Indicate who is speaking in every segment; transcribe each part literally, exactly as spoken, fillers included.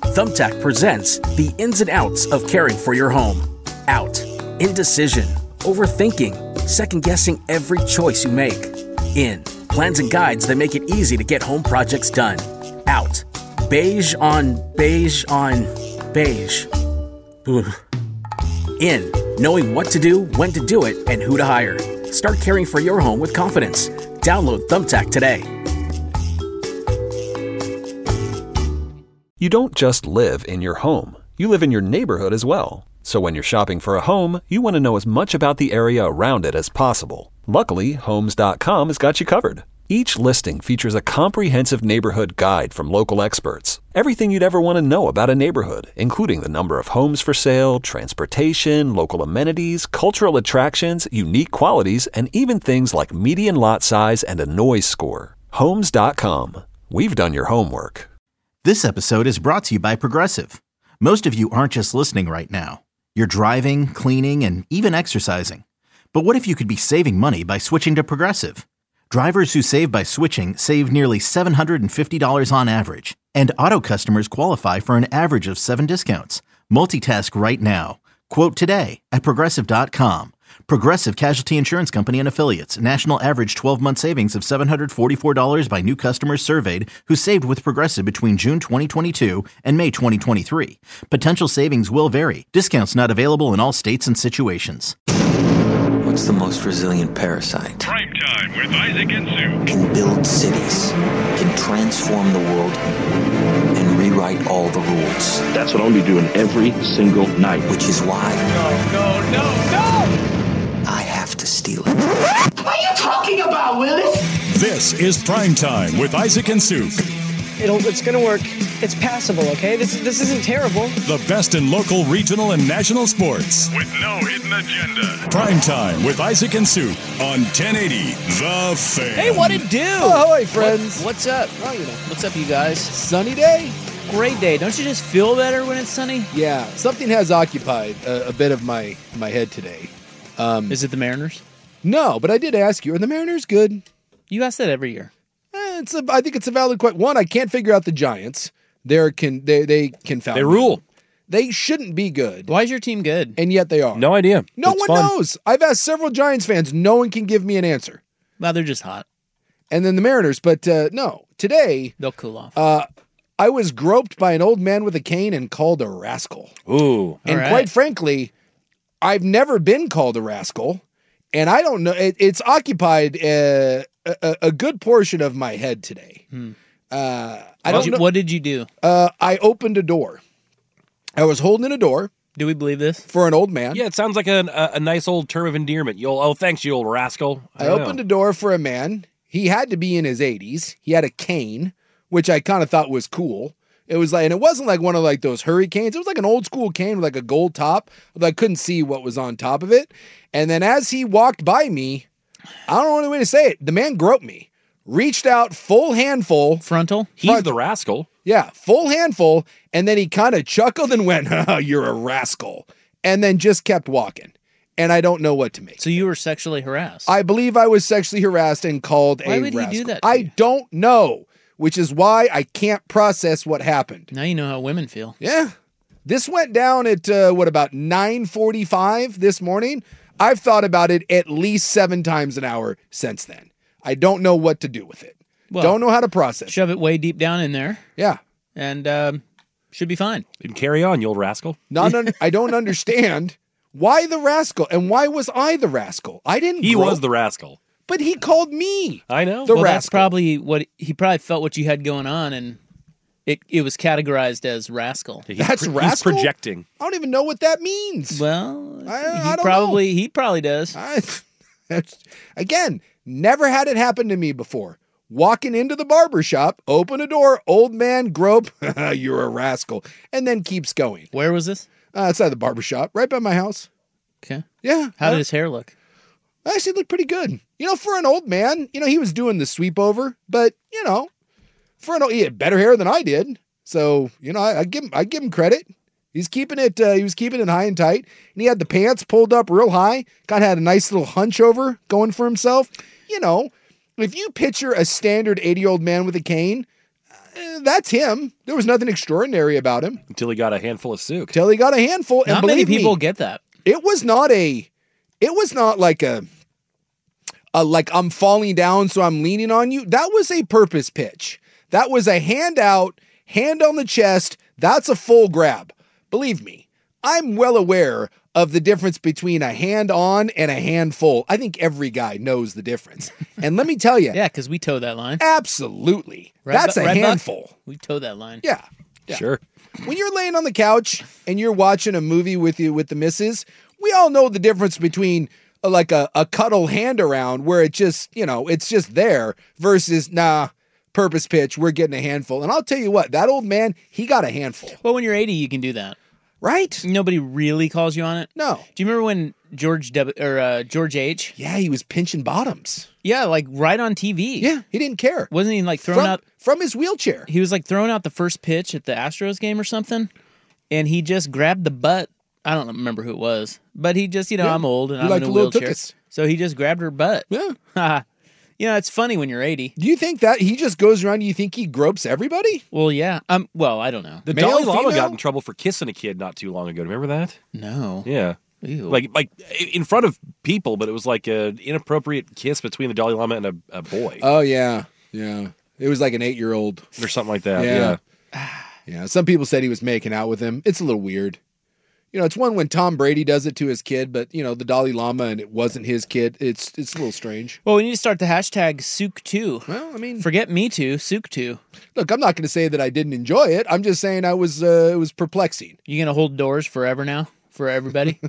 Speaker 1: Thumbtack presents the ins and outs of caring for your home. Out. Indecision. Overthinking. Second-guessing every choice you make. In. Plans and guides that make it easy to get home projects done. Out. Beige on beige on beige. Ugh. In. Knowing what to do, when to do it, and who to hire. Start caring for your home with confidence. Download Thumbtack today.
Speaker 2: You don't just live in your home. You live in your neighborhood as well. So when you're shopping for a home, you want to know as much about the area around it as possible. Luckily, Homes dot com has got you covered. Each listing features a comprehensive neighborhood guide from local experts. Everything you'd ever want to know about a neighborhood, including the number of homes for sale, transportation, local amenities, cultural attractions, unique qualities, and even things like median lot size and a noise score. Homes dot com. We've done your homework.
Speaker 3: This episode is brought to you by Progressive. Most of you aren't just listening right now. You're driving, cleaning, and even exercising. But what if you could be saving money by switching to Progressive? Drivers who save by switching save nearly seven hundred fifty dollars on average. And auto customers qualify for an average of seven discounts. Multitask right now. Quote today at Progressive dot com. Progressive Casualty Insurance Company and Affiliates. National average twelve-month savings of seven hundred forty-four dollars by new customers surveyed who saved with Progressive between June twenty twenty-two and May twenty twenty-three. Potential savings will vary. Discounts not available in all states and situations.
Speaker 4: What's the most resilient parasite?
Speaker 5: Prime Time with Isaac and Sue.
Speaker 4: Can build cities, can transform the world, and rewrite all the rules.
Speaker 6: That's what I'm going to be doing every single night.
Speaker 4: Which is why...
Speaker 5: No, no, no, no!
Speaker 4: I have to steal it.
Speaker 7: What are you talking about, Willis?
Speaker 5: This is Prime Time with Isaac and Sue.
Speaker 8: It'll, it's going to work. It's passable, okay? This this isn't terrible.
Speaker 5: The best in local, regional, and national sports. With no hidden agenda. Prime Time with Isaac and Sue on ten eighty The Fan.
Speaker 9: Hey, what it do?
Speaker 8: Ahoy, friends.
Speaker 9: What, what's up?
Speaker 8: Oh, you know.
Speaker 9: What's up, you guys?
Speaker 8: Sunny day?
Speaker 9: Great day. Don't you just feel better when it's sunny?
Speaker 8: Yeah, something has occupied a, a bit of my, my head today. Um,
Speaker 9: Is it the Mariners?
Speaker 8: No, but I did ask you, are the Mariners good?
Speaker 9: You ask that every year.
Speaker 8: Eh, it's a, I think it's a valid question. One, I can't figure out the Giants. They're can they they confound.
Speaker 10: They rule.
Speaker 8: Me. They shouldn't be good.
Speaker 9: Why is your team good?
Speaker 8: And yet they are.
Speaker 10: No idea.
Speaker 8: No
Speaker 10: it's
Speaker 8: one
Speaker 10: fun.
Speaker 8: knows. I've asked several Giants fans. No one can give me an answer.
Speaker 9: Well, they're just hot.
Speaker 8: And then the Mariners, but uh, no. Today
Speaker 9: they'll cool off.
Speaker 8: Uh, I was groped by an old man with a cane and called a rascal.
Speaker 10: Ooh.
Speaker 8: And
Speaker 9: right.
Speaker 8: quite frankly, I've never been called a rascal, and I don't know. It, it's occupied uh, a, a good portion of my head today.
Speaker 9: Hmm.
Speaker 8: Uh, I
Speaker 9: what
Speaker 8: don't
Speaker 9: you,
Speaker 8: know.
Speaker 9: What did you do?
Speaker 8: Uh, I opened a door. I was holding a door.
Speaker 9: Do we believe this?
Speaker 8: For an old man.
Speaker 10: Yeah, it sounds like a, a, a nice old term of endearment. You oh, thanks, you old rascal. I,
Speaker 8: I opened know. a door for a man. He had to be in his eighties. He had a cane, which I kind of thought was cool. It was like, and it wasn't like one of like those hurricanes. It was like an old school cane with like a gold top. But I couldn't see what was on top of it. And then as he walked by me, I don't know any way to say it. The man groped me. Reached out, full handful.
Speaker 9: Frontal?
Speaker 10: He's
Speaker 8: front,
Speaker 10: the rascal.
Speaker 8: Yeah, full handful. And then he kind of chuckled and went, oh, you're a rascal. And then just kept walking. And I don't know what to make.
Speaker 9: So you were sexually harassed?
Speaker 8: I believe I was sexually harassed and called
Speaker 9: why
Speaker 8: a
Speaker 9: would
Speaker 8: rascal.
Speaker 9: He do that to
Speaker 8: I
Speaker 9: you?
Speaker 8: don't know, which is why I can't process what happened.
Speaker 9: Now you know how women feel.
Speaker 8: Yeah. This went down at, uh, what, about nine forty-five this morning? I've thought about it at least seven times an hour since then. I don't know what to do with it. Well, don't know how to process
Speaker 9: Shove
Speaker 8: it.
Speaker 9: it way deep down in there.
Speaker 8: Yeah.
Speaker 9: And um, should be fine.
Speaker 10: And carry on, you old rascal.
Speaker 8: Not un- I don't understand why the rascal, and why was I the rascal? I didn't
Speaker 10: He
Speaker 8: grope,
Speaker 10: was the rascal.
Speaker 8: But he called me.
Speaker 10: I know.
Speaker 8: The
Speaker 9: well,
Speaker 8: rascal.
Speaker 9: That's probably what he probably felt what you had going on, and it it was categorized as rascal.
Speaker 10: He's
Speaker 8: That's
Speaker 10: pro-
Speaker 8: rascal?
Speaker 10: He's projecting.
Speaker 8: I don't even know what that means.
Speaker 9: Well,
Speaker 8: I-
Speaker 9: he
Speaker 8: I don't
Speaker 9: probably he probably does.
Speaker 8: I, that's, again, never had it happen to me before. Walking into the barber shop, open a door, old man grope, you're a rascal, and then keeps going.
Speaker 9: Where was this?
Speaker 8: Uh, outside the barber shop, right by my house.
Speaker 9: Okay.
Speaker 8: Yeah.
Speaker 9: How
Speaker 8: uh,
Speaker 9: did his hair look?
Speaker 8: Actually, it looked pretty good. You know, for an old man, you know, he was doing the sweep over, but you know, for an old, he had better hair than I did. So, you know, I, I give him, I give him credit. He's keeping it, uh, he was keeping it high and tight, and he had the pants pulled up real high. Kind of had a nice little hunch over going for himself. You know, if you picture a standard eighty-year-old man with a cane, eh, that's him. There was nothing extraordinary about him
Speaker 10: Until he got a handful of souk.
Speaker 8: until he got a handful.
Speaker 9: Not
Speaker 8: and
Speaker 9: many
Speaker 8: believe
Speaker 9: people
Speaker 8: me,
Speaker 9: get that.
Speaker 8: it was not a, it was not like a, a, like I'm falling down, so I'm leaning on you. That was a purpose pitch. That was a hand out, hand on the chest. That's a full grab. Believe me, I'm well aware of the difference between a hand on and a handful. I think every guy knows the difference. And let me tell you,
Speaker 9: Yeah, because we toe that line.
Speaker 8: absolutely,
Speaker 9: Right,
Speaker 8: that's
Speaker 9: Bu-
Speaker 8: a
Speaker 9: right, Buck?
Speaker 8: handful.
Speaker 9: We toe that line.
Speaker 8: Yeah. Yeah.
Speaker 10: Sure.
Speaker 8: When you're laying on the couch and you're watching a movie with you with the missus, we all know the difference between uh, like a, a cuddle hand around where it just, you know, it's just there versus, nah, purpose pitch, we're getting a handful. And I'll tell you what, that old man, he got a handful.
Speaker 9: Well, when you're eighty, you can do that.
Speaker 8: Right?
Speaker 9: Nobody really calls you on it.
Speaker 8: No.
Speaker 9: Do you remember when George W or uh, George H?
Speaker 8: Yeah, he was pinching bottoms.
Speaker 9: Yeah, like right on T V.
Speaker 8: Yeah, he didn't care.
Speaker 9: Wasn't he like throwing
Speaker 8: From,
Speaker 9: out?
Speaker 8: from his wheelchair.
Speaker 9: He was like throwing out the first pitch at the Astros game or something, and he just grabbed the butt. I don't remember who it was, but he just, you know,
Speaker 8: Yeah.
Speaker 9: I'm old and
Speaker 8: He
Speaker 9: I'm
Speaker 8: liked
Speaker 9: in a
Speaker 8: the little
Speaker 9: wheelchair,
Speaker 8: tuchus.
Speaker 9: so he just grabbed her butt.
Speaker 8: Yeah.
Speaker 9: You know, it's funny when you're eighty.
Speaker 8: Do you think that he just goes around, you think he gropes everybody?
Speaker 9: Well, yeah. Um. Well, I don't know.
Speaker 10: The
Speaker 8: Male,
Speaker 10: Dalai Lama
Speaker 8: female?
Speaker 10: got in trouble for kissing a kid not too long ago. Remember that?
Speaker 9: No.
Speaker 10: Yeah.
Speaker 9: Ew.
Speaker 10: Like like in front of people, but it was like an inappropriate kiss between the Dalai Lama and a, a boy
Speaker 8: Oh, yeah. Yeah. It was like an eight-year-old.
Speaker 10: or something like that.
Speaker 8: Yeah.
Speaker 10: Yeah.
Speaker 8: Yeah, some people said he was making out with him. It's a little weird. You know, it's one when Tom Brady does it to his kid, but you know, the Dalai Lama and it wasn't his kid. It's it's a little strange.
Speaker 9: Well, we need to start the hashtag Souk two.
Speaker 8: Well, I mean,
Speaker 9: Forget me too. Souk two.
Speaker 8: look, I'm not going to say that I didn't enjoy it. I'm just saying I was uh, it was perplexing.
Speaker 9: You gonna hold doors forever now for everybody,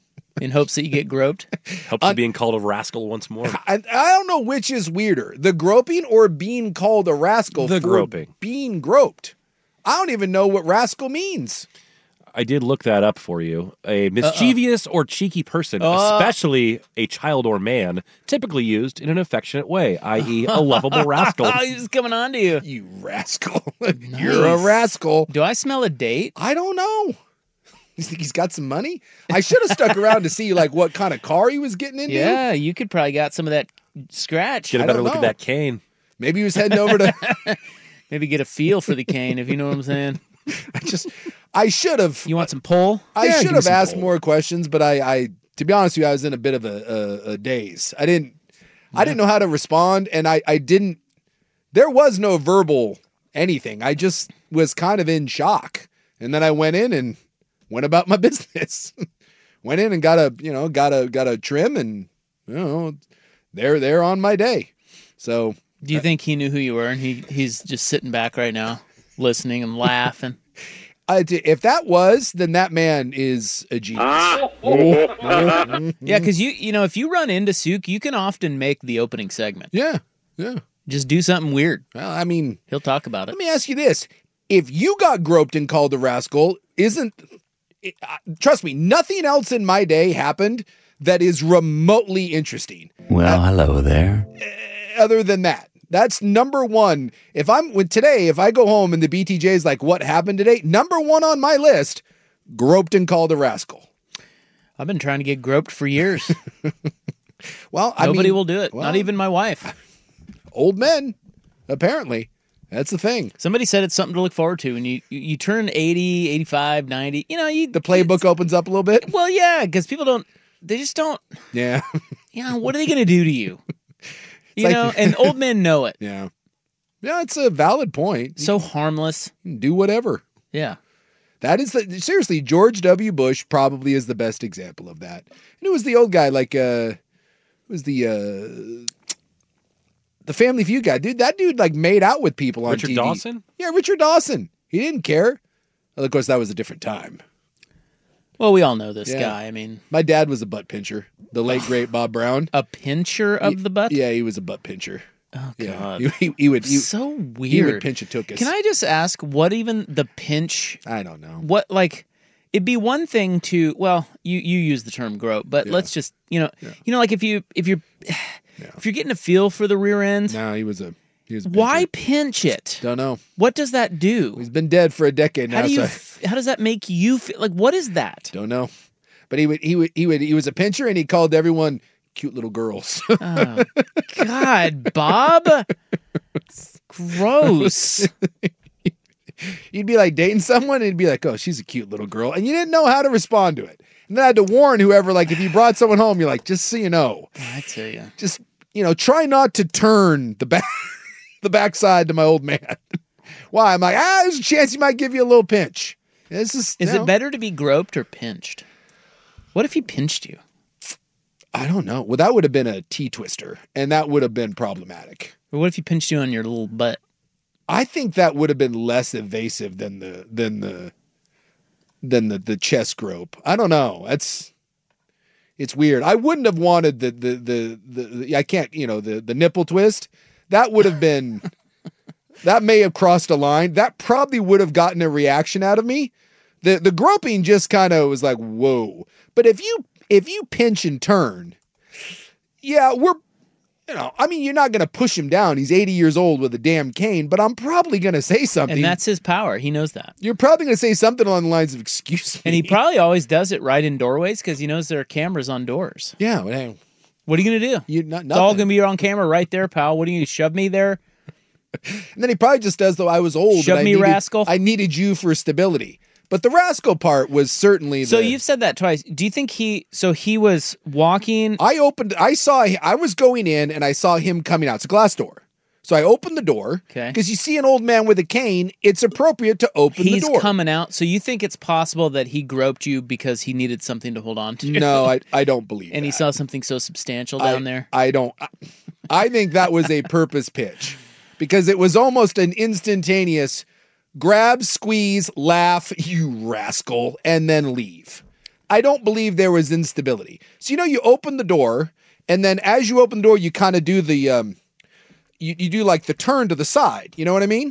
Speaker 9: in hopes that you get groped?
Speaker 10: Helps you being called a rascal once more.
Speaker 8: I, I don't know which is weirder, the groping or being called a rascal
Speaker 10: The
Speaker 8: for
Speaker 10: groping.
Speaker 8: being groped. I don't even know what rascal means.
Speaker 10: I did look that up for you. A mischievous or cheeky person,
Speaker 9: Uh.
Speaker 10: especially a child or man, typically used in an affectionate way, that is a lovable rascal.
Speaker 9: Oh, he's coming on to you.
Speaker 8: You rascal. You're a
Speaker 9: Nice.
Speaker 8: rascal.
Speaker 9: Do I smell a date?
Speaker 8: I don't know. You think he's got some money? I should have stuck around to see like what kind of car he was getting into.
Speaker 9: Yeah, you could probably got some of that scratch.
Speaker 10: Get a
Speaker 8: I
Speaker 10: better
Speaker 8: don't
Speaker 10: look
Speaker 8: know.
Speaker 10: at that cane.
Speaker 8: Maybe he was heading over to
Speaker 9: Maybe get a feel for the cane, if you know what I'm saying.
Speaker 8: I just I should have
Speaker 9: You want some pull?
Speaker 8: I
Speaker 10: Yeah,
Speaker 8: should
Speaker 10: give me
Speaker 8: have
Speaker 10: some
Speaker 8: asked
Speaker 10: pull.
Speaker 8: more questions, but I, I to be honest with you, I was in a bit of a, a, a daze. I didn't I didn't know how to respond, and I, I didn't there was no verbal anything. I just was kind of in shock. And then I went in and went about my business. Went in and got a you know, got a got a trim and you know there there on my day. So
Speaker 9: Do you think he knew who you were and he he's just sitting back right now, listening and laughing?
Speaker 8: I, if that was, then that man is a genius.
Speaker 9: Yeah, because you you know if you run into Souk, you can often make the opening segment.
Speaker 8: Yeah, yeah.
Speaker 9: Just do something weird.
Speaker 8: Well, I mean,
Speaker 9: He'll talk about it.
Speaker 8: let me ask you this: if you got groped and called a rascal, isn't it, uh, trust me, nothing else in my day happened that is remotely interesting.
Speaker 11: Well, hello there.
Speaker 8: Other than that, that's number one. If I'm with today, if I go home and the B T J is like, "What happened today?" Number one on my list: groped and called a rascal.
Speaker 9: I've been trying to get groped for years.
Speaker 8: Well, I
Speaker 9: Nobody
Speaker 8: mean,
Speaker 9: will do it.
Speaker 8: well,
Speaker 9: Not even my wife.
Speaker 8: old men. Apparently, that's the thing.
Speaker 9: Somebody said it's something to look forward to. And you, you, you turn eighty, eighty-five, ninety, you know, you,
Speaker 8: The playbook opens up a little bit.
Speaker 9: well, yeah, because people don't, they just don't,
Speaker 8: Yeah,
Speaker 9: you know, what are they going to do to you? You
Speaker 8: like-
Speaker 9: know, and old men know it.
Speaker 8: yeah, yeah. It's a valid point.
Speaker 9: So harmless.
Speaker 8: You can do whatever.
Speaker 9: Yeah.
Speaker 8: That is the, seriously, George W. Bush probably is the best example of that. And it was the old guy, like uh, it was the uh, the Family Feud guy, dude. That dude like made out with people on
Speaker 10: Richard
Speaker 8: T V.
Speaker 10: Dawson?
Speaker 8: Yeah, Richard Dawson. He didn't care. Well, of course, that was a different time.
Speaker 9: Well, we all know this
Speaker 8: Yeah.
Speaker 9: guy. I mean,
Speaker 8: My dad was a butt pincher. The late great Bob Brown.
Speaker 9: a pincher of the butt?
Speaker 8: Yeah, he was a butt pincher.
Speaker 9: Oh,
Speaker 8: Yeah,
Speaker 9: God.
Speaker 8: he, he, he would. He,
Speaker 9: so
Speaker 8: he
Speaker 9: weird.
Speaker 8: would pinch a tuchus.
Speaker 9: Can I just ask what even the pinch,
Speaker 8: I don't know.
Speaker 9: what, like, it'd be one thing to, well, you, you use the term grope, but
Speaker 8: Yeah.
Speaker 9: let's just, you know, you know, like if you, if you're, if you're getting a feel for the rear end,
Speaker 8: No, he was a. He was a
Speaker 9: why
Speaker 8: pincher.
Speaker 9: pinch it?
Speaker 8: Don't know.
Speaker 9: What does that do?
Speaker 8: He's been dead for a decade now.
Speaker 9: How do you,
Speaker 8: so I
Speaker 9: f- how does that make you feel? Like, what is that?
Speaker 8: don't know. But he would. He would. He would. He was a pincher, and he called everyone cute little girls.
Speaker 9: Oh, God, Bob. Gross.
Speaker 8: you'd be like dating someone and you'd be like, oh, she's a cute little girl. And you didn't know how to respond to it. And then I had to warn whoever, like, if you brought someone home, you're like, just so you know.
Speaker 9: I tell you.
Speaker 8: Just, you know, try not to turn the back, the backside to my old man. Why? I'm like, ah, there's a chance he might give you a little pinch. This is,
Speaker 9: Is
Speaker 8: you know,
Speaker 9: it better to be groped or pinched? What if he pinched you?
Speaker 8: I don't know. Well, that would have been a T-twister, and that would have been problematic.
Speaker 9: Or what if he pinched you on your little butt?
Speaker 8: I think that would have been less evasive than the than the than the the chest grope. I don't know. That's it's weird. I wouldn't have wanted the the the the, the I can't, you know, the the nipple twist. That would have been that may have crossed a line. That probably would have gotten a reaction out of me. The the groping just kind of was like, whoa. But if you if you pinch and turn, yeah, we're You know, I mean, you're not going to push him down. He's eighty years old with a damn cane, but I'm probably going to say something.
Speaker 9: And that's his power. He knows that.
Speaker 8: You're probably going to say something along the lines of, excuse me.
Speaker 9: And he probably always does it right in doorways because he knows there are cameras on doors.
Speaker 8: Yeah. Well, hey,
Speaker 9: what are you going to do?
Speaker 8: You not,
Speaker 9: it's all going to be on camera right there, pal. What are you going to shove me there?
Speaker 8: And then he probably just does, though I was old.
Speaker 9: Shove
Speaker 8: and I
Speaker 9: me,
Speaker 8: needed,
Speaker 9: rascal.
Speaker 8: I needed you for stability. But the rascal part was certainly the...
Speaker 9: So you've said that twice. Do you think he... So he was walking...
Speaker 8: I opened... I saw... I was going in and I saw him coming out. It's a glass door. So I opened the door.
Speaker 9: Okay.
Speaker 8: Because you see an old man with a cane, it's appropriate to open
Speaker 9: He's
Speaker 8: the door.
Speaker 9: He's coming out. So you think it's possible that he groped you because he needed something to hold on to?
Speaker 8: No, I, I don't believe
Speaker 9: And
Speaker 8: that.
Speaker 9: he saw something so substantial down
Speaker 8: I,
Speaker 9: there?
Speaker 8: I don't... I, I think that was a purpose pitch. Because it was almost an instantaneous... grab, squeeze, laugh, you rascal, and then leave. I don't believe there was instability. So, you know, you open the door, and then as you open the door, you kind of do the, um, you, you do like the turn to the side. You know what I mean?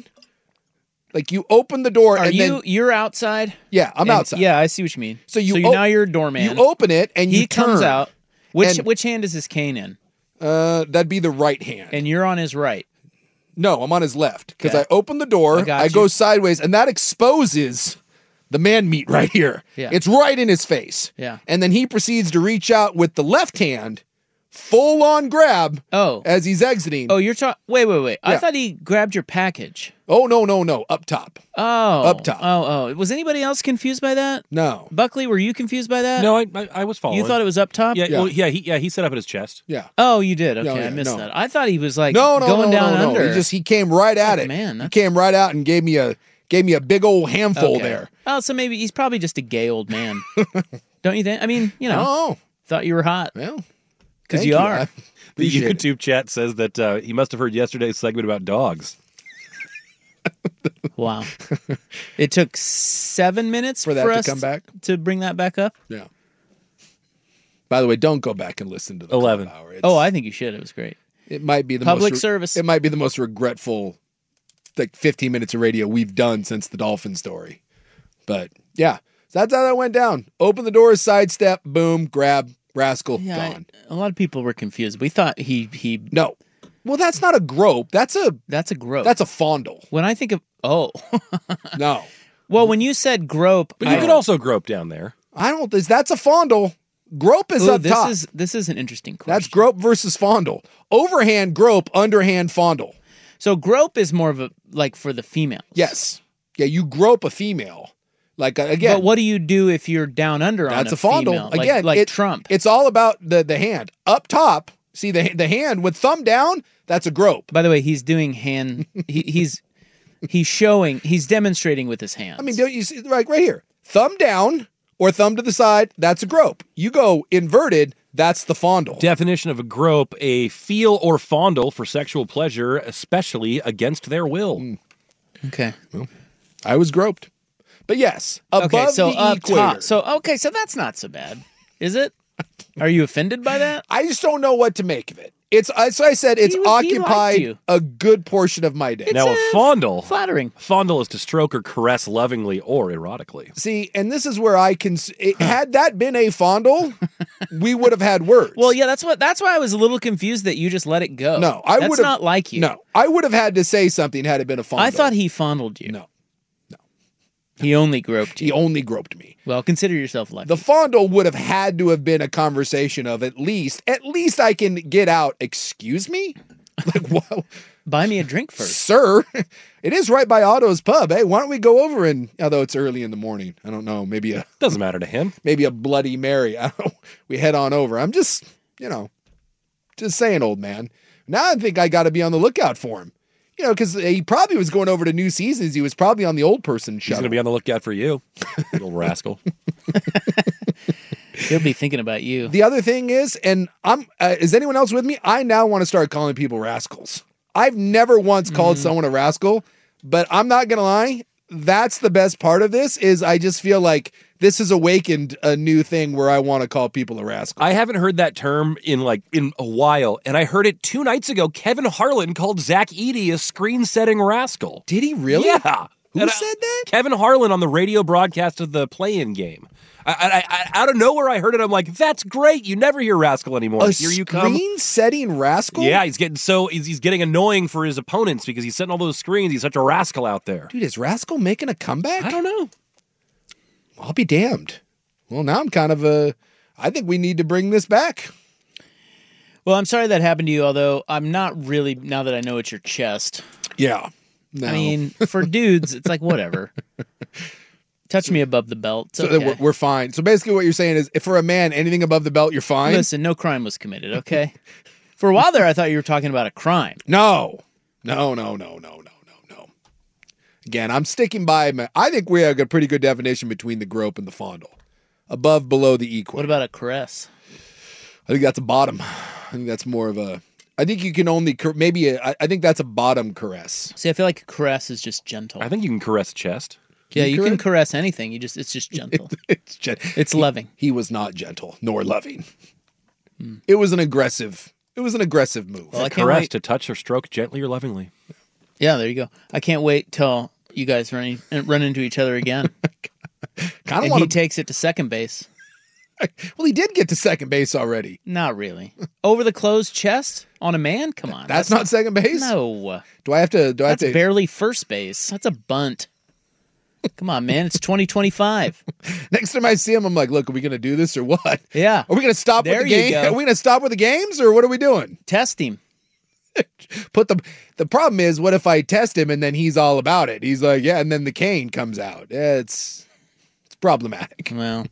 Speaker 8: Like you open the door
Speaker 9: Are
Speaker 8: and
Speaker 9: you,
Speaker 8: then...
Speaker 9: You're outside?
Speaker 8: Yeah, I'm
Speaker 9: and,
Speaker 8: outside.
Speaker 9: Yeah, I see what you mean.
Speaker 8: So, you
Speaker 9: so you,
Speaker 8: op-
Speaker 9: now you're a doorman.
Speaker 8: You open it and you
Speaker 9: he
Speaker 8: turn.
Speaker 9: He comes out. Which,
Speaker 8: and,
Speaker 9: which hand is his cane in?
Speaker 8: Uh, that'd be the right hand.
Speaker 9: And you're on his right.
Speaker 8: No, I'm on his left because
Speaker 9: okay.
Speaker 8: I open the door,
Speaker 9: I,
Speaker 8: I go sideways, and that exposes the man meat right here.
Speaker 9: Yeah.
Speaker 8: It's right in his face.
Speaker 9: Yeah.
Speaker 8: And then he proceeds to reach out with the left hand, full on grab.
Speaker 9: Oh.
Speaker 8: As he's exiting.
Speaker 9: Oh, you're talking. Wait, wait, wait.
Speaker 8: Yeah.
Speaker 9: I thought he grabbed your package.
Speaker 8: Oh, no, no, no. Up top.
Speaker 9: Oh.
Speaker 8: Up top.
Speaker 9: Oh, oh. Was anybody else confused by that?
Speaker 8: No.
Speaker 9: Buckley, were you confused by that?
Speaker 10: No, I I, I was following.
Speaker 9: You thought it was up top?
Speaker 10: Yeah,
Speaker 8: Yeah.
Speaker 10: Well, yeah, he yeah he set up at his chest.
Speaker 8: Yeah.
Speaker 9: Oh, you did. Okay,
Speaker 8: No, yeah,
Speaker 9: I missed
Speaker 8: no.
Speaker 9: that. I thought he was like
Speaker 8: No, no,
Speaker 9: going
Speaker 8: no,
Speaker 9: down
Speaker 8: no, no.
Speaker 9: under.
Speaker 8: He just he came right at
Speaker 9: Oh,
Speaker 8: it.
Speaker 9: man,
Speaker 8: he
Speaker 9: that's-
Speaker 8: came right out and gave me a gave me a big old handful
Speaker 9: Okay.
Speaker 8: there.
Speaker 9: Oh, so maybe he's probably just a gay old man. Don't you think? I mean, you know,
Speaker 8: Oh,
Speaker 9: thought you were hot
Speaker 8: well,
Speaker 9: because
Speaker 8: thank
Speaker 9: you
Speaker 8: you.
Speaker 9: are.
Speaker 8: I
Speaker 10: The
Speaker 8: appreciate it.
Speaker 10: YouTube chat says that uh, he must have heard yesterday's segment about dogs.
Speaker 9: Wow. It took seven minutes
Speaker 8: For that
Speaker 9: for
Speaker 8: to
Speaker 9: us
Speaker 8: come back?
Speaker 9: to bring that back up.
Speaker 8: Yeah. By the way, don't go back and listen to the
Speaker 10: eleven.
Speaker 8: Club Hour. It's-
Speaker 9: Oh, I think you should. It was great.
Speaker 8: It might be the
Speaker 9: Public
Speaker 8: most
Speaker 9: service.
Speaker 8: It might be the most regretful, like fifteen minutes of radio we've done since the Dolphin story. But yeah, so that's how that went down. Open the doors, sidestep, boom, grab, rascal,
Speaker 9: Yeah,
Speaker 8: gone.
Speaker 9: I- a lot of people were confused. We thought he he.
Speaker 8: No, well, that's not a grope. That's a
Speaker 9: That's a grope.
Speaker 8: that's a fondle.
Speaker 9: when I think of oh,
Speaker 8: No,
Speaker 9: well, when you said grope,
Speaker 10: But you
Speaker 9: I,
Speaker 10: could also grope down there.
Speaker 8: I don't. Is that's a fondle? Grope is
Speaker 9: Ooh,
Speaker 8: up
Speaker 9: this
Speaker 8: top.
Speaker 9: is this is an interesting question.
Speaker 8: That's grope versus fondle. Overhand grope, underhand fondle.
Speaker 9: So grope is more of a like for the females.
Speaker 8: Yes, yeah. You grope a female. Like uh, again,
Speaker 9: But what do you do if you're down under on
Speaker 8: that's
Speaker 9: a,
Speaker 8: a fondle.
Speaker 9: female? Like,
Speaker 8: Again,
Speaker 9: like
Speaker 8: it-
Speaker 9: Trump.
Speaker 8: It's all about the the hand up top. See the the hand with thumb down. That's a grope.
Speaker 9: By the way, he's doing hand. he, he's he's showing. He's demonstrating with his hands.
Speaker 8: I mean, don't you see like right here? Thumb down or thumb to the side. That's a grope. You go inverted. That's the fondle.
Speaker 10: Definition of a grope: a feel or fondle for sexual pleasure, especially against their will.
Speaker 8: Mm.
Speaker 9: okay.
Speaker 8: I was groped, but yes, above
Speaker 9: Okay. So
Speaker 8: the
Speaker 9: up
Speaker 8: equator.
Speaker 9: top. So okay. So that's not so bad, is it? Are you offended by that?
Speaker 8: I just don't know what to make of it. It's so I said it's
Speaker 9: He was- he liked
Speaker 8: occupied
Speaker 9: you.
Speaker 8: a good portion of my day.
Speaker 10: Now, a
Speaker 9: uh,
Speaker 10: fondle,
Speaker 9: Flattering.
Speaker 10: fondle is to stroke or caress lovingly or erotically.
Speaker 8: See, and this is where I can. s- It, had that been a fondle, we would have had words.
Speaker 9: Well, yeah. That's what. That's why I was a little confused that you just let it go.
Speaker 8: No, I
Speaker 9: That's
Speaker 8: would have
Speaker 9: not like you.
Speaker 8: No, I would have had to say something had it been a fondle.
Speaker 9: I thought he fondled you.
Speaker 8: no,
Speaker 9: He only groped you.
Speaker 8: he only groped me.
Speaker 9: Well, consider yourself lucky.
Speaker 8: The fondle would have had to have been a conversation of at least, at least I can get out. Excuse me, like what?
Speaker 9: Buy me a drink first.
Speaker 8: Sir, it is right by Otto's Pub. Hey, why don't we go over and, although it's early in the morning, I don't know, maybe a...
Speaker 10: Doesn't matter to him.
Speaker 8: Maybe a Bloody Mary. I don't know. We head on over. I'm just, you know, just saying, old man. Now I think I got to be on the lookout for him. You know, because he probably was going over to New Seasons. He was probably on the old person show.
Speaker 10: He's going to be on the lookout for you, little rascal.
Speaker 9: He'll be thinking about you.
Speaker 8: The other thing is, and I'm, uh, is anyone else with me? I now want to start calling people rascals. I've never once called mm. someone a rascal, but I'm not going to lie. That's the best part of this is I just feel like this has awakened a new thing where I want to call people a rascal.
Speaker 10: I haven't heard that term in like in a while, and I heard it two nights ago. Kevin Harlan called Zach Edey a screen-setting rascal.
Speaker 8: Did he really?
Speaker 10: Yeah.
Speaker 8: Who
Speaker 10: and
Speaker 8: said that?
Speaker 10: Kevin Harlan on the radio broadcast of the play-in game. I, I, I, out of nowhere, I heard it. I'm like, that's great. You never hear rascal anymore.
Speaker 8: A
Speaker 10: Here you come.
Speaker 8: Screen-setting rascal?
Speaker 10: Yeah, he's getting so he's, he's getting annoying for his opponents because he's setting all those screens. He's such a rascal out there.
Speaker 8: Dude, is Rascal making a comeback?
Speaker 10: I don't know.
Speaker 8: I'll be damned. Well, now I'm kind of a... I think we need to bring this back.
Speaker 9: Well, I'm sorry that happened to you, although I'm not really, now that I know it's your chest.
Speaker 8: Yeah. No.
Speaker 9: I mean, for dudes, it's like, whatever. Touch me above the belt. It's
Speaker 8: so
Speaker 9: okay.
Speaker 8: we're, we're fine. So basically what you're saying is if for a man, anything above the belt, you're fine?
Speaker 9: Listen, no crime was committed, okay? For a while there, I thought you were talking about a crime.
Speaker 8: No. No, no, no, no, no, no, no. Again, I'm sticking by my... I think we have a pretty good definition between the grope and the fondle. Above, below, the equal.
Speaker 9: What about a caress?
Speaker 8: I think that's a bottom. I think that's more of a... I think you can only... Maybe... A, I think that's a bottom caress.
Speaker 9: See, I feel like a caress is just gentle.
Speaker 10: I think you can caress chest.
Speaker 9: Can yeah, you,
Speaker 8: you
Speaker 9: can caress anything. You just It's just gentle.
Speaker 8: it's gen-
Speaker 9: It's loving.
Speaker 8: He, he was not gentle, nor loving. Hmm. It was an aggressive... It was an aggressive move.
Speaker 10: Well, I can't caress wait. To touch or stroke gently or lovingly.
Speaker 9: Yeah, there you go. I can't wait till you guys run, run into each other again.
Speaker 8: Kind of
Speaker 9: and
Speaker 8: want
Speaker 9: he takes it to second base.
Speaker 8: Well, he did get to second base already.
Speaker 9: Not really. Over the closed chest on a man? Come on.
Speaker 8: That's, that's not, not second base?
Speaker 9: No.
Speaker 8: Do I have to... Do I
Speaker 9: that's
Speaker 8: have to...
Speaker 9: barely first base. That's a bunt. Come on, man. It's twenty twenty-five.
Speaker 8: Next time I see him, I'm like, look, are we going to do this or what?
Speaker 9: Yeah.
Speaker 8: Are we going to stop
Speaker 9: there
Speaker 8: with the game?
Speaker 9: Go.
Speaker 8: Are we going to stop with the games or what are we doing?
Speaker 9: Test him.
Speaker 8: Put the the problem is, what if I test him and then he's all about it? He's like, yeah, and then the cane comes out. Yeah, it's it's problematic.
Speaker 9: Well,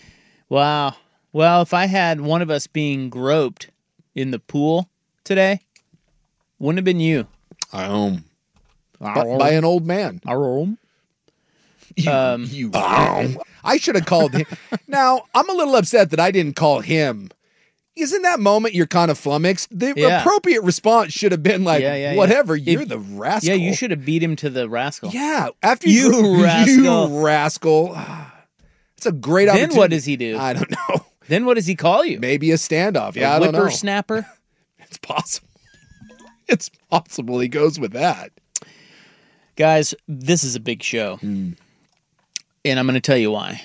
Speaker 9: wow. Well, if I had one of us being groped in the pool today, wouldn't have been you.
Speaker 8: Um, by, by an old man.
Speaker 9: Um,
Speaker 8: you, um, you um. I should have called him. Now, I'm a little upset that I didn't call him. Is in that moment you're kind of flummoxed. The yeah. appropriate response should have been like, yeah, yeah, whatever, yeah. you're if, the rascal.
Speaker 9: Yeah, you should have beat him to the rascal.
Speaker 8: Yeah, after you,
Speaker 9: you rascal.
Speaker 8: You rascal. It's a great opportunity.
Speaker 9: Then what does he do?
Speaker 8: I don't know.
Speaker 9: Then what does he call you?
Speaker 8: Maybe a standoff. Yeah,
Speaker 9: a
Speaker 8: I don't know.
Speaker 9: Whippersnapper?
Speaker 8: It's possible. It's possible he goes with that.
Speaker 9: Guys, this is a big show.
Speaker 8: Mm.
Speaker 9: And I'm going to tell you why.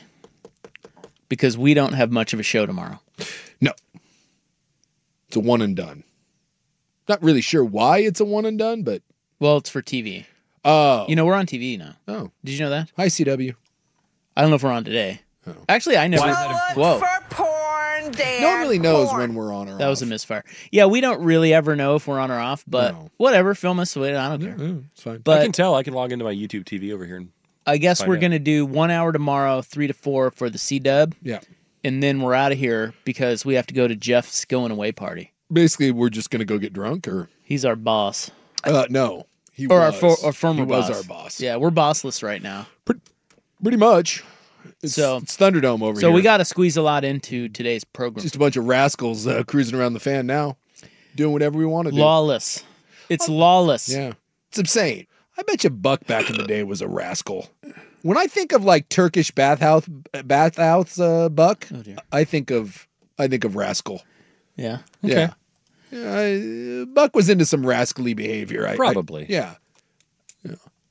Speaker 9: Because we don't have much of a show tomorrow.
Speaker 8: No. It's a one and done. Not really sure why it's a one and done, but...
Speaker 9: Well, it's for T V.
Speaker 8: Oh.
Speaker 9: You know, we're on T V now.
Speaker 8: Oh.
Speaker 9: Did you know that?
Speaker 8: Hi, C W.
Speaker 9: I don't know if we're on today. Oh. Actually, I never... Whoa.
Speaker 7: Porn, Dan,
Speaker 8: no one really knows
Speaker 7: porn.
Speaker 8: when we're on or
Speaker 9: that
Speaker 8: off.
Speaker 9: was a misfire. Yeah, we don't really ever know if we're on or off, but no. whatever. Film us. I don't care.
Speaker 8: Yeah, yeah, it's fine.
Speaker 10: But I can tell. I can log into my YouTube T V over here. And
Speaker 9: I guess we're going to do one hour tomorrow, three to four for the C-Dub.
Speaker 8: Yeah.
Speaker 9: And then we're out of here because we have to go to Jeff's going away party.
Speaker 8: Basically, we're just going to go get drunk, or
Speaker 9: he's our boss.
Speaker 8: Uh, no, he
Speaker 9: or
Speaker 8: was.
Speaker 9: our, for, our former
Speaker 8: he
Speaker 9: boss.
Speaker 8: was our boss.
Speaker 9: Yeah, we're bossless right now.
Speaker 8: Pretty, pretty much. It's,
Speaker 9: so
Speaker 8: it's Thunderdome over
Speaker 9: so
Speaker 8: here.
Speaker 9: So we got to squeeze a lot into today's program.
Speaker 8: Just a bunch of rascals uh, cruising around the fan now, doing whatever we want to do.
Speaker 9: Lawless. It's oh, lawless.
Speaker 8: Yeah, it's insane. I bet you Buck back in the day was a rascal. When I think of like Turkish bathhouse, bathhouse uh, Buck, oh I think of I think of rascal.
Speaker 9: Yeah. Okay.
Speaker 8: Yeah. Uh, Buck was into some rascally behavior. I,
Speaker 10: Probably.
Speaker 8: I, yeah. yeah.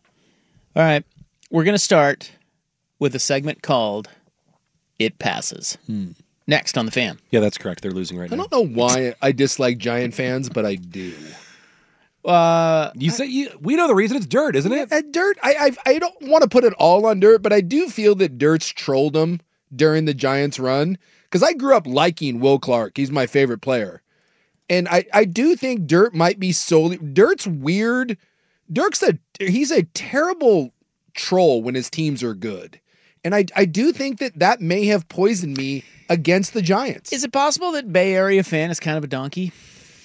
Speaker 9: All right. We're going to start with a segment called It Passes.
Speaker 8: Hmm.
Speaker 9: Next on the fan.
Speaker 10: Yeah, that's correct. They're losing right
Speaker 8: I
Speaker 10: now.
Speaker 8: I don't know why I dislike Giant fans, but I do.
Speaker 9: Uh,
Speaker 10: you say you, we know the reason. It's Dirt, isn't it?
Speaker 8: Uh, Dirt. I I I don't want to put it all on Dirt, but I do feel that Dirt's trolled him during the Giants run because I grew up liking Will Clark. He's my favorite player, And I, I do think Dirt might be solely Dirt's weird. Dirk's a he's a terrible troll when his teams are good. And I I do think that that may have poisoned me against the Giants.
Speaker 9: Is it possible that Bay Area fan is kind of a donkey?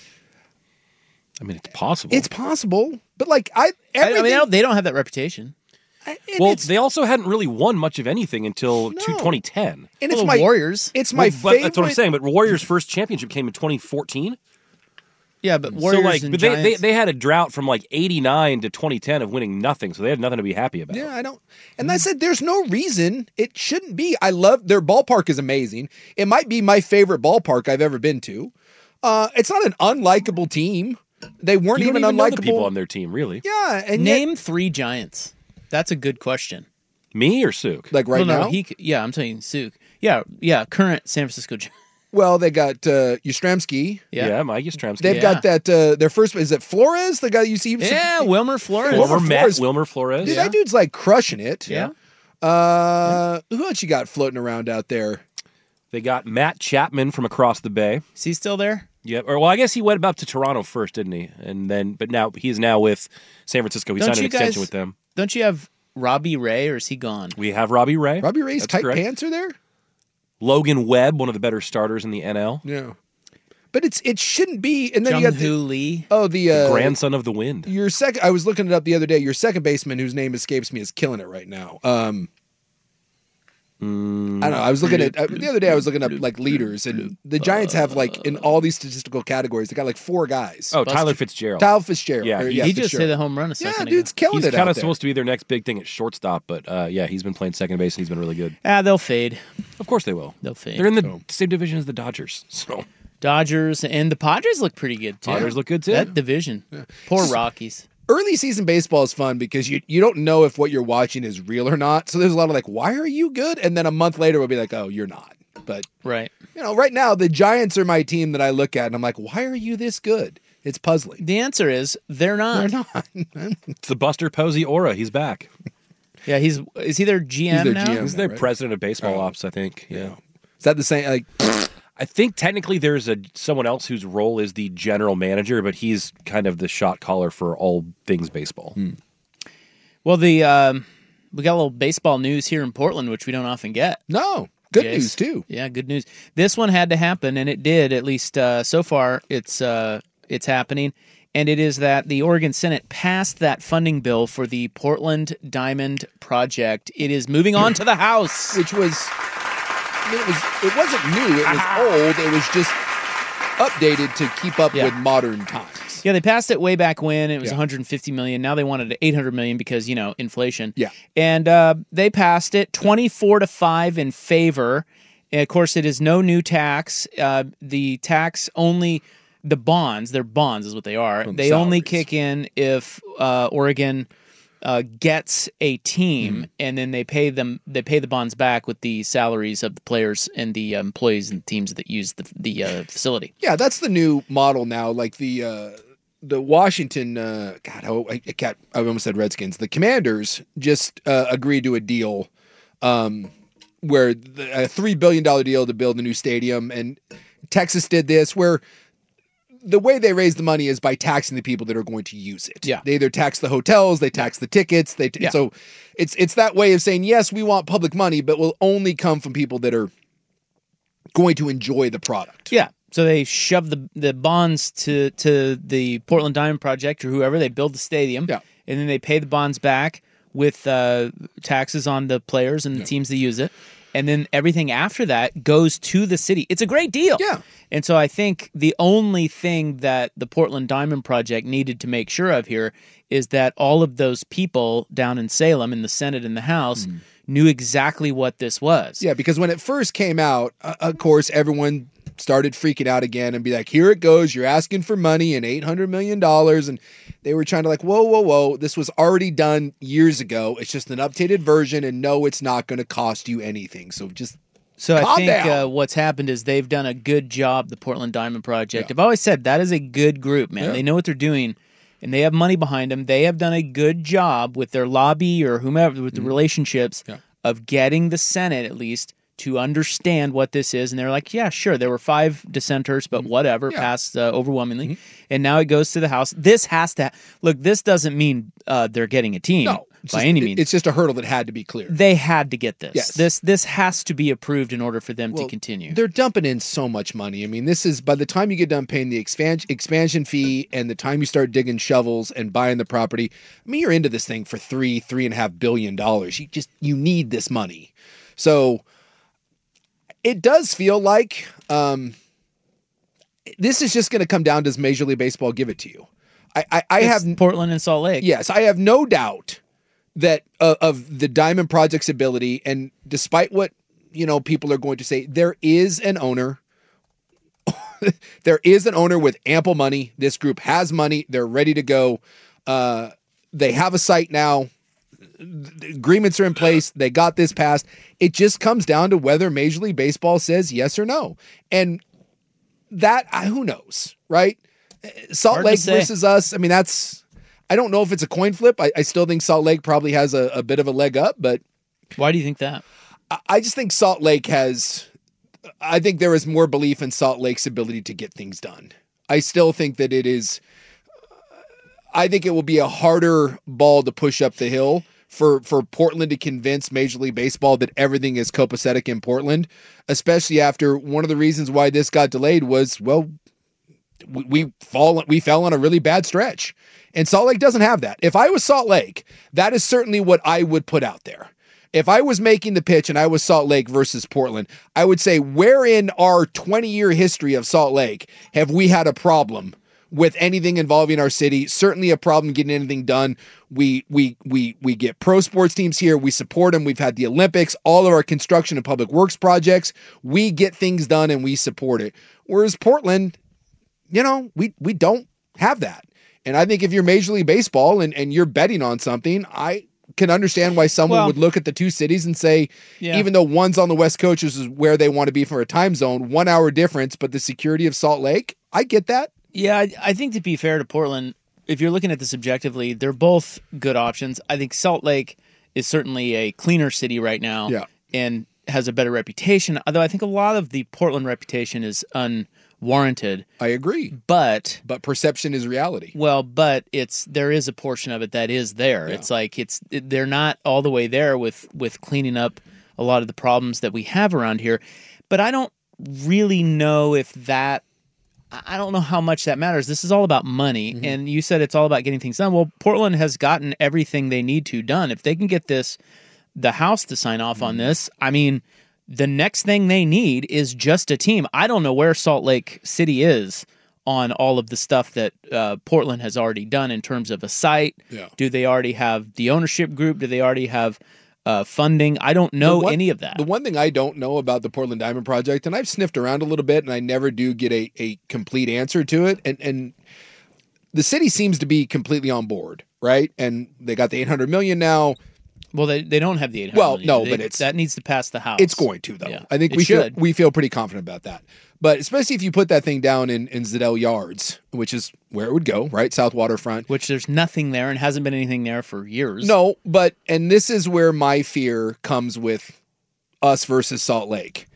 Speaker 10: I mean, it's possible.
Speaker 8: It's possible. But like I
Speaker 9: I, I mean, they don't, they don't have that reputation.
Speaker 8: I,
Speaker 10: well, they also hadn't really won much of anything until
Speaker 8: No.
Speaker 10: twenty ten.
Speaker 8: And it's
Speaker 9: well,
Speaker 8: my
Speaker 9: Warriors.
Speaker 8: It's my
Speaker 10: Well, but
Speaker 8: favorite.
Speaker 10: That's what I'm saying. But Warriors' first championship came in twenty fourteen.
Speaker 9: Yeah, but Warriors
Speaker 10: so like,
Speaker 9: and
Speaker 10: but they, they
Speaker 9: Giants-
Speaker 10: they had a drought from like eighty-nine to twenty ten of winning nothing, so they had nothing to be happy about.
Speaker 8: Yeah, I don't. And I said, there's no reason it shouldn't be. I love their ballpark is amazing. It might be my favorite ballpark I've ever been to. Uh, it's not an unlikable team. They weren't
Speaker 10: You don't
Speaker 8: even,
Speaker 10: even know
Speaker 8: unlikable
Speaker 10: the people on their team, really.
Speaker 8: Yeah, and
Speaker 9: Name
Speaker 8: yet,
Speaker 9: three Giants. That's a good question.
Speaker 10: Me or Suk?
Speaker 8: like right
Speaker 9: well, no,
Speaker 8: now.
Speaker 9: he, c- yeah, I'm telling you, Suk. Yeah, yeah, current San Francisco Giants.
Speaker 8: well, they got uh, Yastrzemski.
Speaker 10: Yeah,
Speaker 9: Yeah,
Speaker 10: Mike Yastrzemski.
Speaker 8: They've
Speaker 9: Yeah.
Speaker 8: got that. Uh, their first is it Flores? The guy you see.
Speaker 9: yeah, Wilmer Flores.
Speaker 8: Wilmer
Speaker 10: Wilmer Matt
Speaker 8: Flores.
Speaker 10: Wilmer Flores.
Speaker 8: Dude, that dude's like crushing it.
Speaker 9: Yeah.
Speaker 8: Uh, who else you got floating around out there?
Speaker 10: They got Matt Chapman from across the bay.
Speaker 9: Is he still there?
Speaker 10: Yep. Or well, I guess he went up to Toronto first, didn't he? And then, but now he's now with San Francisco. He
Speaker 9: Don't
Speaker 10: signed an
Speaker 9: you
Speaker 10: extension
Speaker 9: guys-
Speaker 10: with them.
Speaker 9: Don't you have Robbie Ray, or is he gone?
Speaker 10: We have Robbie Ray.
Speaker 8: Robbie Ray's
Speaker 10: That's
Speaker 8: tight
Speaker 10: correct.
Speaker 8: pants are there.
Speaker 10: Logan Webb, one of the better starters in the N L.
Speaker 8: Yeah, but it's it shouldn't be. And then
Speaker 9: Jung
Speaker 8: you got the,
Speaker 9: Hoo Lee.
Speaker 8: oh the, uh,
Speaker 10: Grandson of the Wind.
Speaker 8: Your second, I was looking it up the other day. Your second baseman, whose name escapes me, is killing it right now. Um,
Speaker 10: Mm,
Speaker 8: I don't know. I was looking at uh, the other day. I was looking up like leaders, and the Giants have like in all these statistical categories, they got like four guys.
Speaker 10: oh, Tyler Fitzgerald.
Speaker 8: Tyler Fitzgerald.
Speaker 10: Yeah,
Speaker 8: or,
Speaker 10: he-
Speaker 9: he just
Speaker 8: Fitzgerald.
Speaker 9: hit a home run a
Speaker 8: Yeah,
Speaker 9: second
Speaker 8: dude's
Speaker 9: ago.
Speaker 8: killing
Speaker 10: He's
Speaker 8: it
Speaker 10: kind
Speaker 8: out
Speaker 10: of
Speaker 8: there.
Speaker 10: supposed to be their next big thing at shortstop, but uh, yeah, he's been playing second base and he's been really good.
Speaker 9: Ah, they'll fade.
Speaker 10: Of course they will.
Speaker 9: They'll fade.
Speaker 10: They're in the same division as the Dodgers, so
Speaker 9: Dodgers and the Padres look pretty good too.
Speaker 10: Padres look good too.
Speaker 9: That division. Poor Rockies.
Speaker 8: Early season baseball is fun because you you don't know if what you're watching is real or not. So there's a lot of like, why are you good? And then a month later we'll be like, oh, you're not. But
Speaker 9: Right.
Speaker 8: you know, right now the Giants are my team that I look at and I'm like, why are you this good? It's puzzling.
Speaker 9: The answer is they're not.
Speaker 8: They're not.
Speaker 10: It's the Buster Posey aura. He's back.
Speaker 9: Yeah, he's is he their G M
Speaker 8: He's their
Speaker 9: now?
Speaker 8: G M.
Speaker 10: He's their
Speaker 8: right?
Speaker 10: president of baseball
Speaker 8: Oh.
Speaker 10: ops, I think. Yeah.
Speaker 8: Is that the same? Like,
Speaker 10: I think technically there's a someone else whose role is the general manager, but he's kind of the shot caller for all things baseball.
Speaker 8: Hmm.
Speaker 9: Well, the um, we got a little baseball news here in Portland, which we don't often get.
Speaker 8: no. Good
Speaker 9: Yes.
Speaker 8: news too.
Speaker 9: Yeah, good news. This one had to happen, and it did. At least uh, so far, it's uh, it's happening, and it is that the Oregon Senate passed that funding bill for the Portland Diamond Project. It is moving on to the House.
Speaker 8: Which was, I mean, it was, it wasn't new. It was old. It was just updated to keep up
Speaker 9: Yeah.
Speaker 8: with modern times.
Speaker 9: Yeah, they passed it way back when. It was
Speaker 8: Yeah.
Speaker 9: one hundred fifty million. Now they wanted eight hundred million because, you know, inflation.
Speaker 8: Yeah.
Speaker 9: And uh, they passed it twenty-four to five in favor. And of course, it is no new tax. Uh, the tax only, the bonds, they're bonds is what they are.
Speaker 8: From
Speaker 9: they only
Speaker 8: salaries.
Speaker 9: kick in if uh, Oregon uh, gets a team,
Speaker 8: Mm-hmm.
Speaker 9: and then they pay them. They pay the bonds back with the salaries of the players and the uh, employees and teams that use the the uh, facility.
Speaker 8: Yeah, that's the new model now. Like the uh, the Washington, uh, God, oh, I, I can't. I almost said Redskins. The Commanders just uh, agreed to a deal, um, where the, a three billion dollar deal to build a new stadium, and Texas did this where. The way they raise the money is by taxing the people that are going to use it.
Speaker 9: Yeah.
Speaker 8: They either tax the hotels, they tax the tickets. They t-
Speaker 9: Yeah.
Speaker 8: so it's it's that way of saying yes, we want public money, but will only come from people that are going to enjoy the product.
Speaker 9: Yeah. So they shove the the bonds to to the Portland Diamond Project or whoever. They build the stadium,
Speaker 8: Yeah.
Speaker 9: and then they pay the bonds back with uh, taxes on the players and the teams that use it. And then everything after that goes to the city. It's a great deal.
Speaker 8: Yeah.
Speaker 9: And so I think the only thing that the Portland Diamond Project needed to make sure of here is that all of those people down in Salem in the Senate and the House knew exactly what this was.
Speaker 8: Yeah, because when it first came out, uh, of course, everyone started freaking out again and be like, here it goes. You're asking for money and eight hundred million dollars. And they were trying to like, whoa, whoa, whoa. This was already done years ago. It's just an updated version. And no, it's not going to cost you anything. So just
Speaker 9: So I
Speaker 8: calm
Speaker 9: think
Speaker 8: down.
Speaker 9: uh, what's happened is they've done a good job, the Portland Diamond Project. I've always said that is a good group, man.
Speaker 8: Yeah.
Speaker 9: They know what they're doing, and they have money behind them. They have done a good job with their lobby or whomever, with the relationships
Speaker 8: Mm-hmm. Yeah.
Speaker 9: of getting the Senate, at least, to understand what this is, and they're like, yeah, sure, there were five dissenters, but whatever,
Speaker 8: Yeah.
Speaker 9: passed uh, overwhelmingly, and now it goes to the House. This has to look. This doesn't mean uh, they're getting a team
Speaker 8: No, it's
Speaker 9: by
Speaker 8: just-
Speaker 9: any
Speaker 8: it-
Speaker 9: means.
Speaker 8: It's just a hurdle that had to be cleared.
Speaker 9: They had to get this.
Speaker 8: Yes.
Speaker 9: This this has to be approved in order for them
Speaker 8: Well,
Speaker 9: to continue.
Speaker 8: They're dumping in so much money. I mean, this is by the time you get done paying the expansion expansion fee and the time you start digging shovels and buying the property. I mean, you're into this thing for three, three and a half billion dollars. You just you need this money. So it does feel like um, this is just going to come down. Does Major League Baseball give it to you? I, I, I
Speaker 9: It's
Speaker 8: have
Speaker 9: Portland and Salt Lake.
Speaker 8: Yes, I have no doubt that uh, of the Diamond Project's ability, and despite what you know people are going to say, there is an owner. There is an owner with ample money. This group has money. They're ready to go. Uh, they have a site now. The agreements are in place. They got this passed. It just comes down to whether Major League Baseball says yes or no, and that uh, who knows, right? Salt
Speaker 9: Hard to
Speaker 8: Lake
Speaker 9: say.
Speaker 8: versus us. I mean, that's. I don't know if it's a coin flip. I, I still think Salt Lake probably has a, a bit of a leg up, but
Speaker 9: Why do you think that?
Speaker 8: I, I just think Salt Lake has. I think there is more belief in Salt Lake's ability to get things done. I still think that it is. I think it will be a harder ball to push up the hill for, for Portland to convince Major League Baseball that everything is copacetic in Portland, especially after one of the reasons why this got delayed was, well, we, we fall we fell on a really bad stretch. And Salt Lake doesn't have that. If I was Salt Lake, that is certainly what I would put out there. If I was making the pitch and I was Salt Lake versus Portland, I would say, where in our twenty-year history of Salt Lake have we had a problem with anything involving our city? Certainly a problem getting anything done. We we we we get pro sports teams here. We support them. We've had the Olympics, all of our construction and public works projects. We get things done and we support it. Whereas Portland, you know, we we don't have that. And I think if you're Major League Baseball and, and you're betting on something, I can understand why someone
Speaker 9: Well,
Speaker 8: would look at the two cities and say,
Speaker 9: Yeah.
Speaker 8: even though one's on the West Coast, which is where they want to be for a time zone, one hour difference, but the security of Salt Lake, I get that.
Speaker 9: Yeah, I, I think to be fair to Portland, if you're looking at this objectively, they're both good options. I think Salt Lake is certainly a cleaner city right now
Speaker 8: Yeah.
Speaker 9: and has a better reputation, although I think a lot of the Portland reputation is unwarranted.
Speaker 8: I agree.
Speaker 9: But
Speaker 8: But perception is reality.
Speaker 9: well, but it's there is a portion of it that is there.
Speaker 8: Yeah.
Speaker 9: It's like it's it, they're not all the way there with with cleaning up a lot of the problems that we have around here. But I don't really know if that I don't know how much that matters. This is all about money.
Speaker 8: Mm-hmm.
Speaker 9: And you said it's all about getting things done. Well, Portland has gotten everything they need to done. If they can get this, the House to sign off
Speaker 8: Mm-hmm.
Speaker 9: on this, I mean, the next thing they need is just a team. I don't know where Salt Lake City is on all of the stuff that uh, Portland has already done in terms of a site.
Speaker 8: Yeah.
Speaker 9: Do they already have the ownership group? Do they already have uh, funding? I don't know
Speaker 8: The one-
Speaker 9: any of that.
Speaker 8: The one thing I don't know about the Portland Diamond Project, and I've sniffed around a little bit, and I never do get a, a complete answer to it. And and the city seems to be completely on board, right? And they got the eight hundred million now.
Speaker 9: Well, they, they don't have the eight hundred
Speaker 8: Well,
Speaker 9: million.
Speaker 8: no,
Speaker 9: They-
Speaker 8: but it's-
Speaker 9: that needs to pass the House.
Speaker 8: It's going to, though.
Speaker 9: Yeah.
Speaker 8: I think
Speaker 9: It
Speaker 8: we feel
Speaker 9: should.
Speaker 8: we feel pretty confident about that. But especially if you put that thing down in, in Zedell Yards, which is where it would go, right? South Waterfront.
Speaker 9: Which there's nothing there and hasn't been anything there for years.
Speaker 8: No, but, and this is where my fear comes with us versus Salt Lake.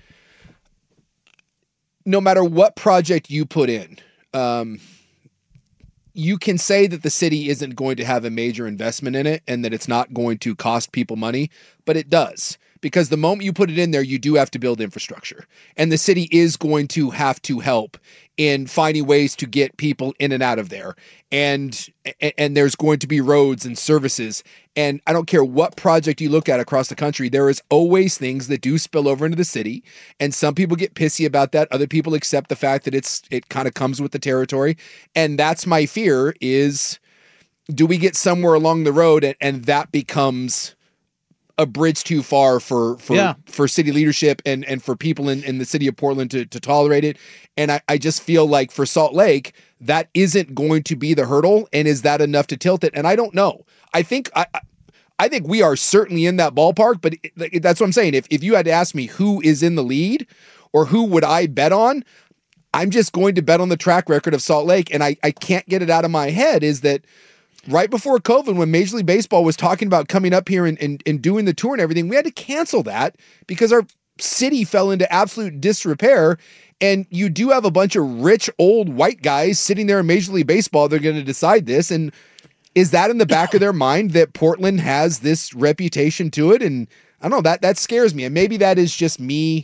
Speaker 8: No matter what project you put in, um, you can say that the city isn't going to have a major investment in it and that it's not going to cost people money, but it does. Because the moment you put it in there, you do have to build infrastructure. And the city is going to have to help in finding ways to get people in and out of there. And and there's going to be roads and services. And I don't care what project you look at across the country, there is always things that do spill over into the city. And some people get pissy about that. Other people accept the fact that it's it kind of comes with the territory. And that's my fear is, do we get somewhere along the road and, and that becomes a bridge too far for for
Speaker 9: Yeah.
Speaker 8: for city leadership and and for people in, in the city of Portland to, to tolerate it. And I, I just feel like for Salt Lake, that isn't going to be the hurdle. And is that enough to tilt it? And I don't know. I think I I think we are certainly in that ballpark, but it, that's what I'm saying. If if you had to ask me who is in the lead or who would I bet on, I'm just going to bet on the track record of Salt Lake. And I, I can't get it out of my head is that right before COVID, when Major League Baseball was talking about coming up here and, and, and doing the tour and everything, we had to cancel that because our city fell into absolute disrepair. And you do have a bunch of rich old white guys sitting there in Major League Baseball. They're going to decide this. And is that in the back of their mind that Portland has this reputation to it? And I don't know, that that scares me. And maybe that is just me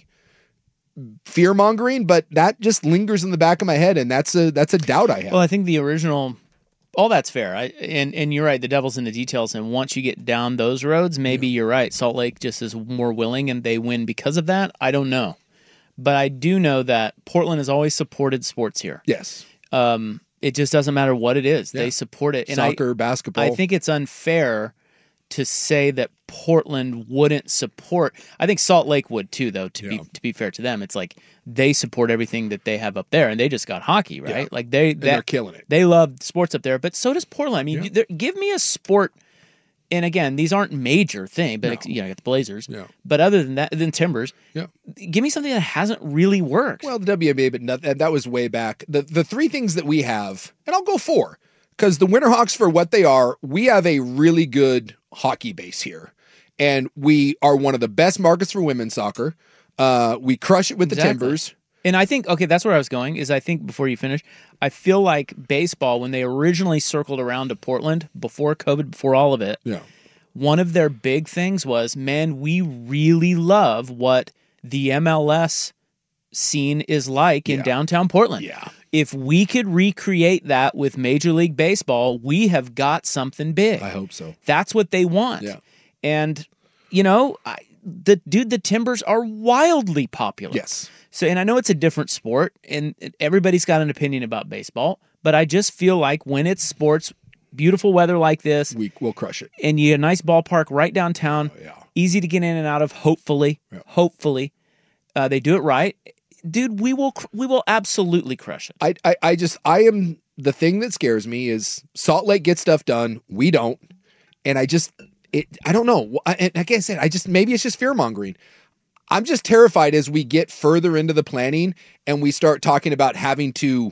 Speaker 8: fear mongering, but that just lingers in the back of my head. And that's a that's a doubt I have.
Speaker 9: Well, I think the original, all that's fair. I, and, and you're right, the devil's in the details. And once you get down those roads, maybe yeah. you're right. Salt Lake just is more willing and they win because of that. I don't know. But I do know that Portland has always supported sports here.
Speaker 8: Yes.
Speaker 9: Um, it just doesn't matter what it is.
Speaker 8: Yeah.
Speaker 9: They support it. And
Speaker 8: Soccer,
Speaker 9: I,
Speaker 8: basketball.
Speaker 9: I think it's unfair to say that Portland wouldn't support. I think Salt Lake would too, though, to yeah. be to be fair to them. It's like they support everything that they have up there, and they just got hockey, right?
Speaker 8: Yeah.
Speaker 9: Like they, that,
Speaker 8: they're killing it.
Speaker 9: They love sports up there, but so does Portland. I mean,
Speaker 8: yeah.
Speaker 9: give me a sport. And again, these aren't major things, but
Speaker 8: No.
Speaker 9: you know, I got the Blazers.
Speaker 8: Yeah.
Speaker 9: But other than that, than Timbers,
Speaker 8: yeah.
Speaker 9: give me something that hasn't really worked.
Speaker 8: Well, the W N B A, but not, that was way back. The the three things that we have, and I'll go four, because the Winterhawks, for what they are, we have a really good hockey base here. And we are one of the best markets for women's soccer. Uh, we crush it with
Speaker 9: Exactly.
Speaker 8: the Timbers.
Speaker 9: And I think, okay, that's where I was going, is I think before you finish, I feel like baseball, when they originally circled around to Portland, before COVID, before all of it,
Speaker 8: yeah.
Speaker 9: one of their big things was, man, we really love what the M L S scene is like in
Speaker 8: Yeah.
Speaker 9: downtown Portland.
Speaker 8: Yeah.
Speaker 9: If we could recreate that with Major League Baseball, we have got something big.
Speaker 8: I hope so.
Speaker 9: That's what they want.
Speaker 8: Yeah.
Speaker 9: And, you know, I, the dude, the Timbers are wildly popular.
Speaker 8: Yes.
Speaker 9: So, and I know it's a different sport, and everybody's got an opinion about baseball, but I just feel like when it's sports, beautiful weather like this,
Speaker 8: We will crush it.
Speaker 9: and you get a nice ballpark right downtown,
Speaker 8: Oh, yeah.
Speaker 9: easy to get in and out of, hopefully,
Speaker 8: Yeah.
Speaker 9: hopefully, uh, they do it right. Dude, we will, cr- we will absolutely crush it.
Speaker 8: I, I, I just, I am, the thing that scares me is Salt Lake gets stuff done. We don't. And I just, it, I don't know. I, and like I said, I just, maybe it's just fear mongering. I'm just terrified as we get further into the planning and we start talking about having to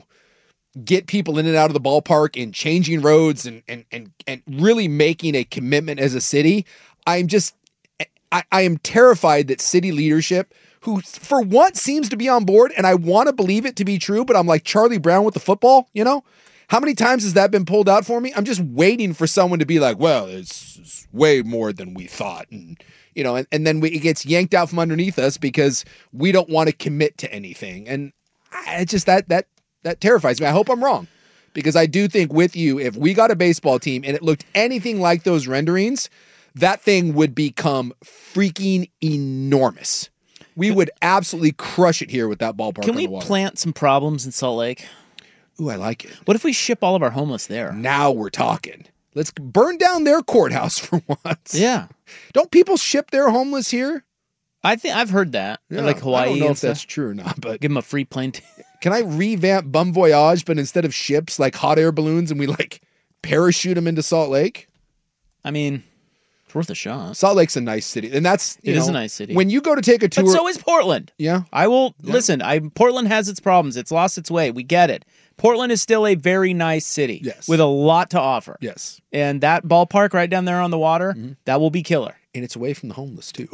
Speaker 8: get people in and out of the ballpark and changing roads and, and, and, and really making a commitment as a city. I'm just, I, I am terrified that city leadership, who for once seems to be on board, and I want to believe it to be true, but I'm like Charlie Brown with the football, you know? How many times has that been pulled out for me? I'm just waiting for someone to be like, well, it's, it's way more than we thought. And, you know, and, and then we, it gets yanked out from underneath us because we don't want to commit to anything. And I it's just that, that, that terrifies me. I hope I'm wrong, because I do think with you, if we got a baseball team and it looked anything like those renderings, that thing would become freaking enormous. We would absolutely crush it here with that ballpark
Speaker 9: Can
Speaker 8: on
Speaker 9: we
Speaker 8: the water.
Speaker 9: plant some problems in Salt Lake?
Speaker 8: Ooh, I like it.
Speaker 9: What if we ship all of our homeless there?
Speaker 8: Now we're talking. Let's burn down their courthouse for once.
Speaker 9: Yeah.
Speaker 8: Don't people ship their homeless here?
Speaker 9: I think I've heard that.
Speaker 8: Yeah,
Speaker 9: Like Hawaii.
Speaker 8: I don't know
Speaker 9: and
Speaker 8: if that's
Speaker 9: stuff.
Speaker 8: true or not, but
Speaker 9: Give them a free plane. T-
Speaker 8: can I revamp Bum Voyage, but instead of ships, like hot air balloons, and we like parachute them into Salt Lake?
Speaker 9: I mean, it's worth a shot.
Speaker 8: Salt Lake's a nice city, and that's you
Speaker 9: It
Speaker 8: know,
Speaker 9: is a nice city.
Speaker 8: When you go to take a tour,
Speaker 9: But so is Portland.
Speaker 8: yeah,
Speaker 9: I will listen. I Portland has its problems. It's lost its way. We get it. Portland is still a very nice city.
Speaker 8: Yes.
Speaker 9: With a lot to offer.
Speaker 8: yes,
Speaker 9: And that ballpark right down there on the water,
Speaker 8: Mm-hmm.
Speaker 9: that will be killer.
Speaker 8: and it's away from the homeless too.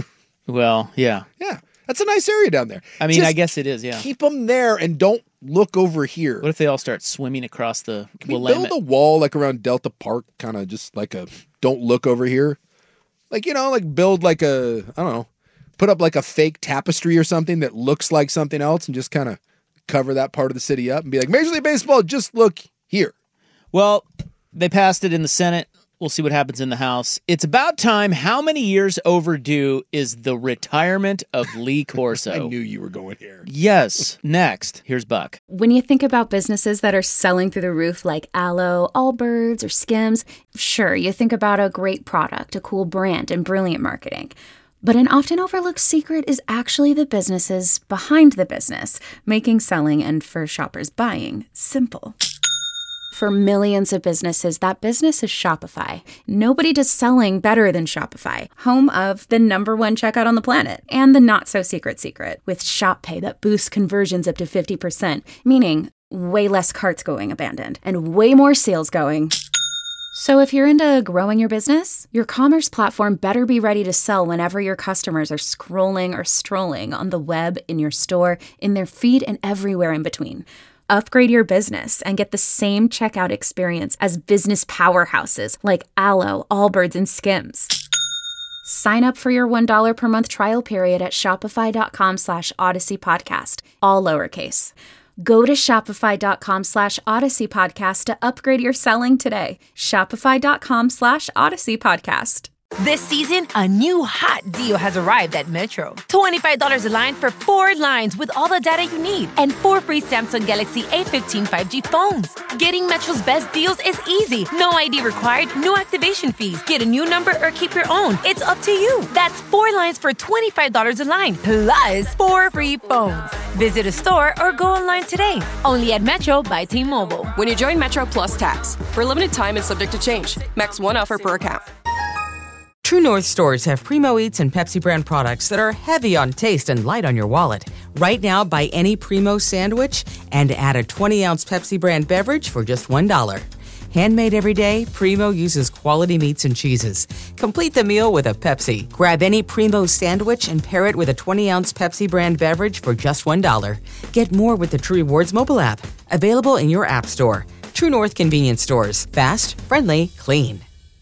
Speaker 9: Well, yeah.
Speaker 8: Yeah, that's a nice area down there.
Speaker 9: I mean,
Speaker 8: Just
Speaker 9: I guess it is, yeah.
Speaker 8: keep them there and don't look over here.
Speaker 9: What if they all start swimming across the
Speaker 8: Can we
Speaker 9: Willamette?
Speaker 8: build a wall like around Delta Park, kind of just like a don't look over here? Like, you know, like build like a, I don't know, put up like a fake tapestry or something that looks like something else and just kind of cover that part of the city up and be like, Major League Baseball, just look here.
Speaker 9: Well, they passed it in the Senate. We'll see what happens in the House. It's about time. How many years overdue is the retirement of Lee Corso?
Speaker 8: I knew you were going here.
Speaker 9: Yes. Next, here's Buck.
Speaker 11: When you think about businesses that are selling through the roof like Aloe, Allbirds, or Skims, sure, you think about a great product, a cool brand, and brilliant marketing. But an often overlooked secret is actually the businesses behind the business, making selling and for shoppers buying simple. For millions of businesses, that business is Shopify. Nobody does selling better than Shopify, home of the number one checkout on the planet and the not-so-secret secret with Shop Pay that boosts conversions up to fifty percent, meaning way less carts going abandoned and way more sales going So if you're into growing your business, your commerce platform better be ready to sell whenever your customers are scrolling or strolling on the web, in your store, in their feed, and everywhere in between. Upgrade your business and get the same checkout experience as business powerhouses like Allo, Allbirds, and Skims. Sign up for your one dollar per month trial period at shopify.com slash Odyssey Podcast, all lowercase. Go to shopify.com slash Odyssey Podcast to upgrade your selling today. Shopify.com slash Odyssey Podcast.
Speaker 12: This season, a new hot deal has arrived at Metro. twenty-five dollars a line for four lines with all the data you need and four free Samsung Galaxy A fifteen five G phones. Getting Metro's best deals is easy. No I D required, no activation fees. Get a new number or keep your own. It's up to you. That's four lines for twenty-five dollars a line, plus four free phones. Visit a store or go online today. Only at Metro by T-Mobile.
Speaker 13: When you join Metro Plus Tax. For a limited time and subject to change. Max one offer per account.
Speaker 14: True North stores have Primo Eats and Pepsi brand products that are heavy on taste and light on your wallet. Right now, buy any Primo sandwich and add a twenty-ounce Pepsi brand beverage for just one dollar. Handmade every day, Primo uses quality meats and cheeses. Complete the meal with a Pepsi. Grab any Primo sandwich and pair it with a twenty-ounce Pepsi brand beverage for just one dollar. Get more with the True Rewards mobile app. Available in your app store. True North convenience stores. Fast, friendly, clean.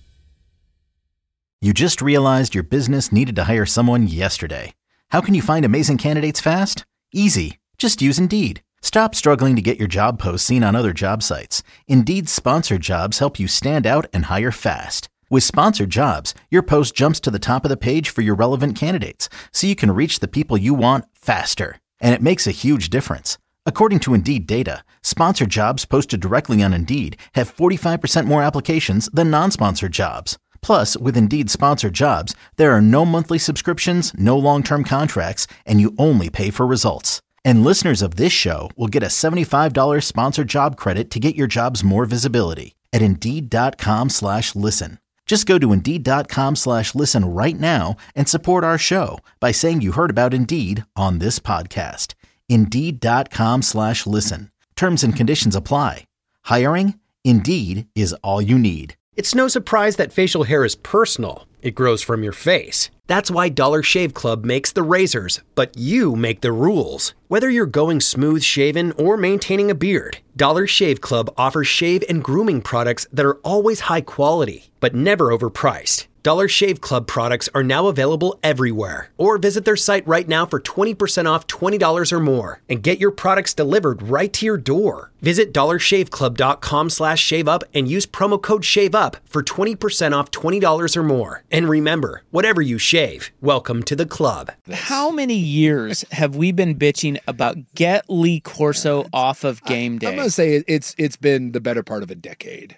Speaker 3: You just realized your business needed to hire someone yesterday. How can you find amazing candidates fast? Easy. Just use Indeed. Stop struggling to get your job posts seen on other job sites. Indeed's sponsored jobs help you stand out and hire fast. With sponsored jobs, your post jumps to the top of the page for your relevant candidates, so you can reach the people you want faster. And it makes a huge difference. According to Indeed data, sponsored jobs posted directly on Indeed have forty-five percent more applications than non-sponsored jobs. Plus, with Indeed sponsored jobs, there are no monthly subscriptions, no long-term contracts, and you only pay for results. And listeners of this show will get a seventy-five dollars sponsored job credit to get your jobs more visibility at Indeed.com slash listen. Just go to Indeed.com slash listen right now and support our show by saying you heard about Indeed on this podcast. Indeed.com slash listen. Terms and conditions apply. Hiring? Indeed is all you need.
Speaker 15: It's no surprise that facial hair is personal. It grows from your face. That's why Dollar Shave Club makes the razors, but you make the rules. Whether you're going smooth shaven or maintaining a beard, Dollar Shave Club offers shave and grooming products that are always high quality, but never overpriced. Dollar Shave Club products are now available everywhere. Or visit their site right now for twenty percent off twenty dollars or more and get your products delivered right to your door. Visit dollarshaveclub.com slash shave up and use promo code SHAVEUP for twenty percent off twenty dollars or more. And remember, whatever you shave, welcome to the club.
Speaker 9: How many years have we been bitching about get Lee Corso off of game day?
Speaker 8: I'm going to say it's it's been the better part of a decade.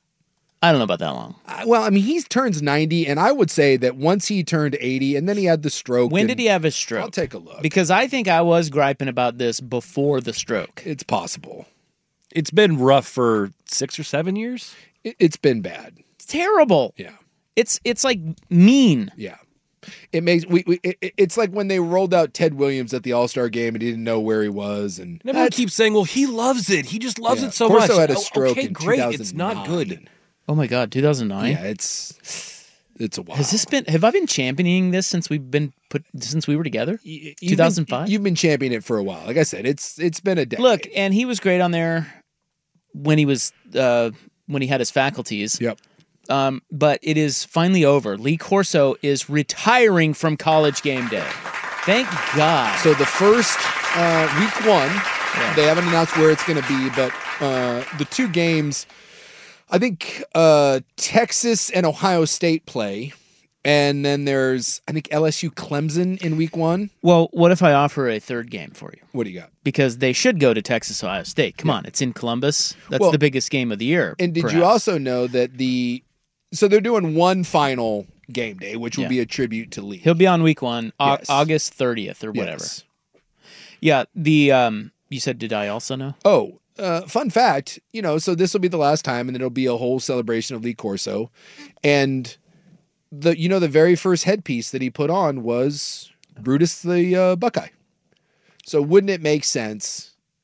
Speaker 9: I don't know about that long.
Speaker 8: Uh, well, I mean, he turns ninety, and I would say that once he turned eighty, and then he had the stroke.
Speaker 9: When did he have his stroke?
Speaker 8: I'll take a look.
Speaker 9: Because I think I was griping about this before the stroke.
Speaker 8: It's possible.
Speaker 10: It's been rough for six or seven years.
Speaker 8: It, it's been bad.
Speaker 9: It's terrible.
Speaker 8: Yeah.
Speaker 9: It's it's like mean.
Speaker 8: Yeah. It makes we, we it, it's like when they rolled out Ted Williams at the All-Star game and he didn't know where he was, and,
Speaker 10: and everyone keeps saying, "Well, he loves it. He just loves
Speaker 8: yeah.
Speaker 10: it so
Speaker 8: Corso
Speaker 10: much."
Speaker 8: Corso had a stroke
Speaker 10: okay,
Speaker 8: in
Speaker 10: great.
Speaker 8: two thousand nine.
Speaker 10: It's not good.
Speaker 9: Oh my God, two thousand nine.
Speaker 8: Yeah, it's it's a while.
Speaker 9: Has this been? Have I been championing this since we've been put since we were together? two thousand five.
Speaker 8: You've been championing it for a while. Like I said, it's it's been a decade.
Speaker 9: Look, and he was great on there when he was uh, when he had his faculties.
Speaker 8: Yep.
Speaker 9: Um, but it is finally over. Lee Corso is retiring from College Game Day. Thank God.
Speaker 8: So the first uh, week one, yeah. They haven't announced where it's going to be, but uh, the two games, I think uh, Texas and Ohio State play, and then there's, I think, L S U Clemson in week one.
Speaker 9: Well, what if I offer a third game for you?
Speaker 8: What do you got?
Speaker 9: Because they should go to Texas, Ohio State. Come yeah. on, it's in Columbus. That's
Speaker 8: well,
Speaker 9: the biggest game of the year.
Speaker 8: And did
Speaker 9: perhaps.
Speaker 8: you also know that the, so they're doing one final game day, which will
Speaker 9: yeah.
Speaker 8: be a tribute to Lee.
Speaker 9: He'll be on week one,
Speaker 8: yes.
Speaker 9: August thirtieth or whatever.
Speaker 8: Yes.
Speaker 9: Yeah, the, um, you said, did I also know?
Speaker 8: Oh, Uh, fun fact, you know, so this will be the last time, and it'll be a whole celebration of Lee Corso. And the, you know, the very first headpiece that he put on was Brutus the uh, Buckeye. So wouldn't it make sense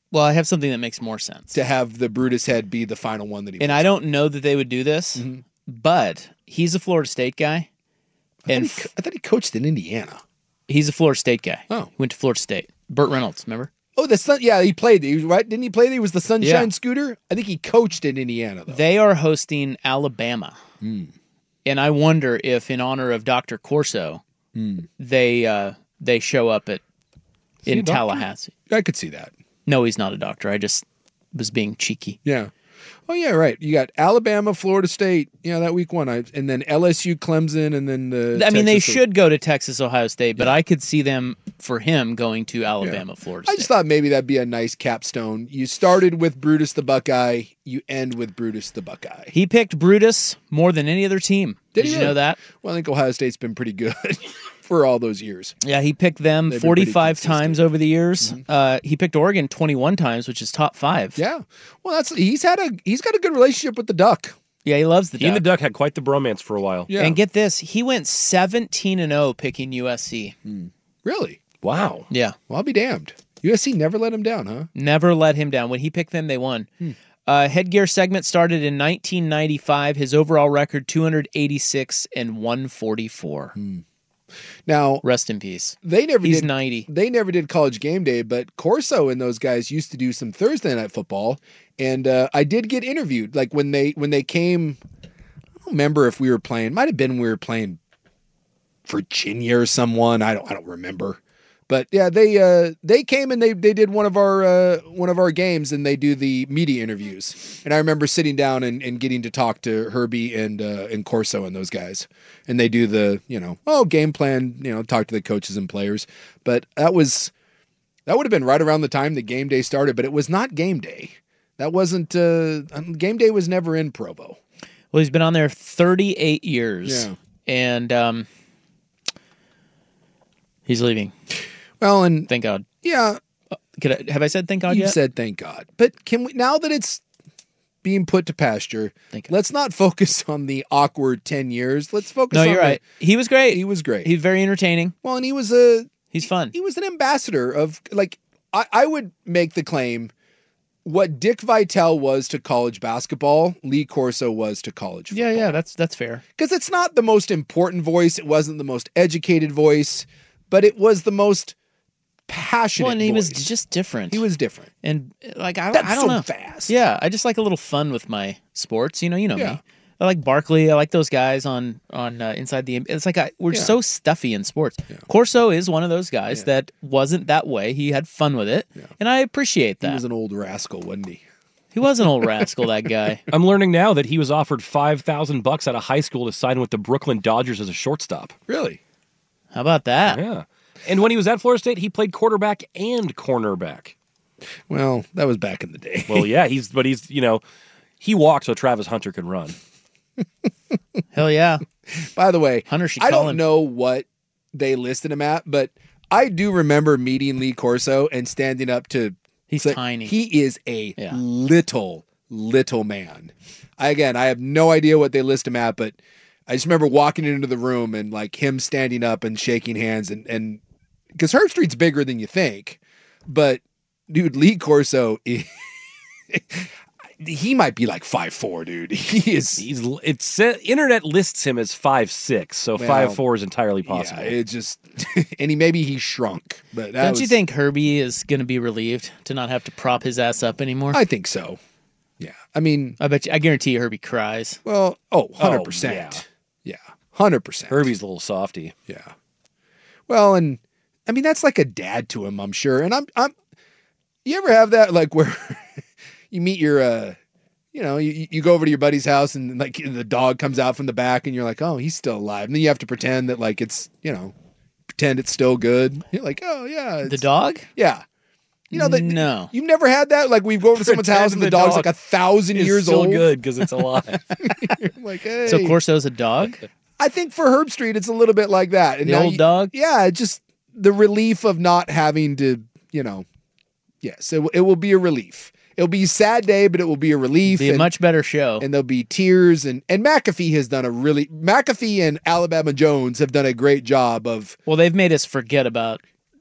Speaker 9: Well, I have something that makes more sense.
Speaker 8: to have the Brutus head be the final one that he
Speaker 9: And
Speaker 8: puts
Speaker 9: I don't know that they would do this,
Speaker 8: Mhm.
Speaker 9: but he's a Florida State guy.
Speaker 8: I
Speaker 9: And
Speaker 8: thought, he, co- I thought he coached in Indiana.
Speaker 9: he's a Florida State guy.
Speaker 8: Oh.
Speaker 9: Went to Florida State. Burt Reynolds, remember?
Speaker 8: Oh, the sun. Yeah, he played. He was right. Didn't he play? He was the Sunshine
Speaker 9: Yeah.
Speaker 8: Scooter. I think he coached in Indiana though.
Speaker 9: They are hosting Alabama.
Speaker 8: Hmm.
Speaker 9: And I wonder if, in honor of Doctor Corso,
Speaker 8: Hmm.
Speaker 9: they uh, they show up at
Speaker 8: he
Speaker 9: in
Speaker 8: a doctor?
Speaker 9: Tallahassee.
Speaker 8: I could see that.
Speaker 9: No, he's not a doctor. I just was being cheeky.
Speaker 8: Yeah. Oh yeah, right. You got Alabama, Florida State. Yeah, that week one. I, and then L S U, Clemson, and then the.
Speaker 9: I mean, they
Speaker 8: Texas-
Speaker 9: should go to Texas, Ohio State, but I could see them, for him, going to Alabama, Florida
Speaker 8: I
Speaker 9: State.
Speaker 8: just thought maybe that'd be a nice capstone. You started with Brutus the Buckeye. You end with Brutus the Buckeye.
Speaker 9: He picked Brutus more than any other team.
Speaker 8: Did
Speaker 9: Did,
Speaker 8: he
Speaker 9: you
Speaker 8: really?
Speaker 9: know that?
Speaker 8: Well, I think Ohio State's been pretty good for all those years.
Speaker 9: Yeah, he picked them
Speaker 8: They've been pretty
Speaker 9: forty-five
Speaker 8: consistent. Mm-hmm.
Speaker 9: times over the years. Uh, he picked Oregon twenty-one times, which is top five.
Speaker 8: Yeah. Well, that's he's had a he's got a good relationship with the Duck.
Speaker 9: Yeah, he loves the
Speaker 10: He
Speaker 9: Duck.
Speaker 10: and the Duck had quite the bromance for a while.
Speaker 8: Yeah.
Speaker 9: And get this, he went seventeen and oh picking U S C.
Speaker 8: Really?
Speaker 10: Wow.
Speaker 9: Yeah.
Speaker 8: Well, I'll be damned. U S C never let him down, huh?
Speaker 9: Never let him down. When he picked them, they won.
Speaker 8: Hmm.
Speaker 9: Uh, headgear segment started in nineteen ninety-five. His overall record, two hundred eighty-six and one forty-four.
Speaker 8: Now,
Speaker 9: Rest in peace.
Speaker 8: they never
Speaker 9: He's
Speaker 8: did
Speaker 9: ninety.
Speaker 8: They never did College Game Day, but Corso and those guys used to do some Thursday night football, and uh, I did get interviewed. Like when they when they came, I don't remember if we were playing. Might have been we were playing Virginia or someone. I don't I don't remember. But yeah, they uh, they came and they they did one of our uh, one of our games, and they do the media interviews. And I remember sitting down and, and getting to talk to Herbie and uh, and Corso and those guys. And they do the you know oh game plan, you know talk to the coaches and players. But that was that would have been right around the time the game day started. But it was not game day. That wasn't uh, game day was never in Provo.
Speaker 9: Well, he's been on there thirty-eight years.
Speaker 8: Yeah.
Speaker 9: And um, he's leaving.
Speaker 8: Well, and
Speaker 9: Thank God.
Speaker 8: yeah,
Speaker 9: Could I, have I said thank God
Speaker 8: you
Speaker 9: yet?
Speaker 8: said thank God. But can we now that it's being put to pasture,
Speaker 9: Thank God.
Speaker 8: let's not focus on the awkward ten years. Let's focus
Speaker 9: No,
Speaker 8: on
Speaker 9: you're
Speaker 8: the-
Speaker 9: right. He was great.
Speaker 8: He was great.
Speaker 9: He's very entertaining.
Speaker 8: well, and he was a
Speaker 9: He's fun.
Speaker 8: he was an ambassador of like I, I would make the claim what Dick Vitale was to college basketball, Lee Corso was to college football.
Speaker 9: Yeah, yeah, that's that's fair.
Speaker 8: Because it's not the most important voice, it wasn't the most educated voice, but it was the most passionate
Speaker 9: Well, and he was
Speaker 8: voice.
Speaker 9: just different.
Speaker 8: He was different.
Speaker 9: and like I,
Speaker 8: That's
Speaker 9: I don't
Speaker 8: so
Speaker 9: know.
Speaker 8: fast.
Speaker 9: Yeah, I just like a little fun with my sports. You know, you know
Speaker 8: Yeah.
Speaker 9: me. I like Barkley. I like those guys on on uh, Inside the. It's like I, we're
Speaker 8: Yeah.
Speaker 9: so stuffy in sports. Corso is one of those guys that wasn't that way. He had fun with it, and I appreciate that.
Speaker 8: He was an old rascal, wasn't he?
Speaker 9: He was an old rascal, that guy.
Speaker 10: I'm learning now that he was offered five thousand bucks out of high school to sign with the Brooklyn Dodgers as a shortstop.
Speaker 8: Really?
Speaker 9: How about that?
Speaker 10: Yeah. And when he was at Florida State, he played quarterback and cornerback.
Speaker 8: Well, that was back in the day.
Speaker 10: Well, yeah, he's but he's, you know, he walked so Travis Hunter can run.
Speaker 9: Hell yeah.
Speaker 8: By the way,
Speaker 9: Hunter should
Speaker 8: I
Speaker 9: call
Speaker 8: don't
Speaker 9: him.
Speaker 8: know what they listed him at, but I do remember meeting Lee Corso and standing up to.
Speaker 9: He's
Speaker 8: say-
Speaker 9: tiny.
Speaker 8: He is a
Speaker 9: Yeah.
Speaker 8: little, little man. I, again, I have no idea what they list him at, but I just remember walking into the room and like him standing up and shaking hands and and because Herb Street's bigger than you think, but dude, Lee Corso, he might be like five four, dude. He is.
Speaker 10: He's it's uh, internet lists him as five six, so
Speaker 8: Well,
Speaker 10: five four is entirely possible.
Speaker 8: Yeah, it just and he maybe he shrunk, but that
Speaker 9: Don't
Speaker 8: was,
Speaker 9: you think Herbie is going to be relieved to not have to prop his ass up anymore?
Speaker 8: I think so. Yeah, I mean,
Speaker 9: I bet you, I guarantee you Herbie cries.
Speaker 8: well, oh, one hundred
Speaker 10: Oh,
Speaker 8: percent. Yeah, one hundred percent.
Speaker 10: Herbie's a little softy.
Speaker 8: Yeah. Well, and I mean that's like a dad to him, I'm sure. And I'm I'm you ever have that like where you meet your uh you know, you, you go over to your buddy's house and like the dog comes out from the back and you're like, "Oh, he's still alive." And then you have to pretend that like it's, you know, pretend it's still good. You're like, "Oh, yeah."
Speaker 9: The
Speaker 8: it's-
Speaker 9: dog?
Speaker 8: Yeah. You know that
Speaker 9: No.
Speaker 8: You've never had that? Like we go over to someone's
Speaker 10: Pretend
Speaker 8: house and the,
Speaker 10: the
Speaker 8: dog's
Speaker 10: dog
Speaker 8: like a thousand
Speaker 10: It's
Speaker 8: years
Speaker 10: still
Speaker 8: old.
Speaker 10: good because it's alive.
Speaker 8: You're like, hey.
Speaker 9: So Corso's a dog?
Speaker 8: I think for Herb Street, it's a little bit like that. And
Speaker 9: The
Speaker 8: now
Speaker 9: old
Speaker 8: you-
Speaker 9: dog?
Speaker 8: Yeah, it just the relief of not having to, you know, yes, it, will- it will be a relief. It'll be a sad day, but it will be a relief.
Speaker 9: Be a
Speaker 8: and,
Speaker 9: much better show.
Speaker 8: and there'll be tears. And, and McAfee has done a really, McAfee and Alabama Jones have done a great job of,
Speaker 9: Well, they've made us forget about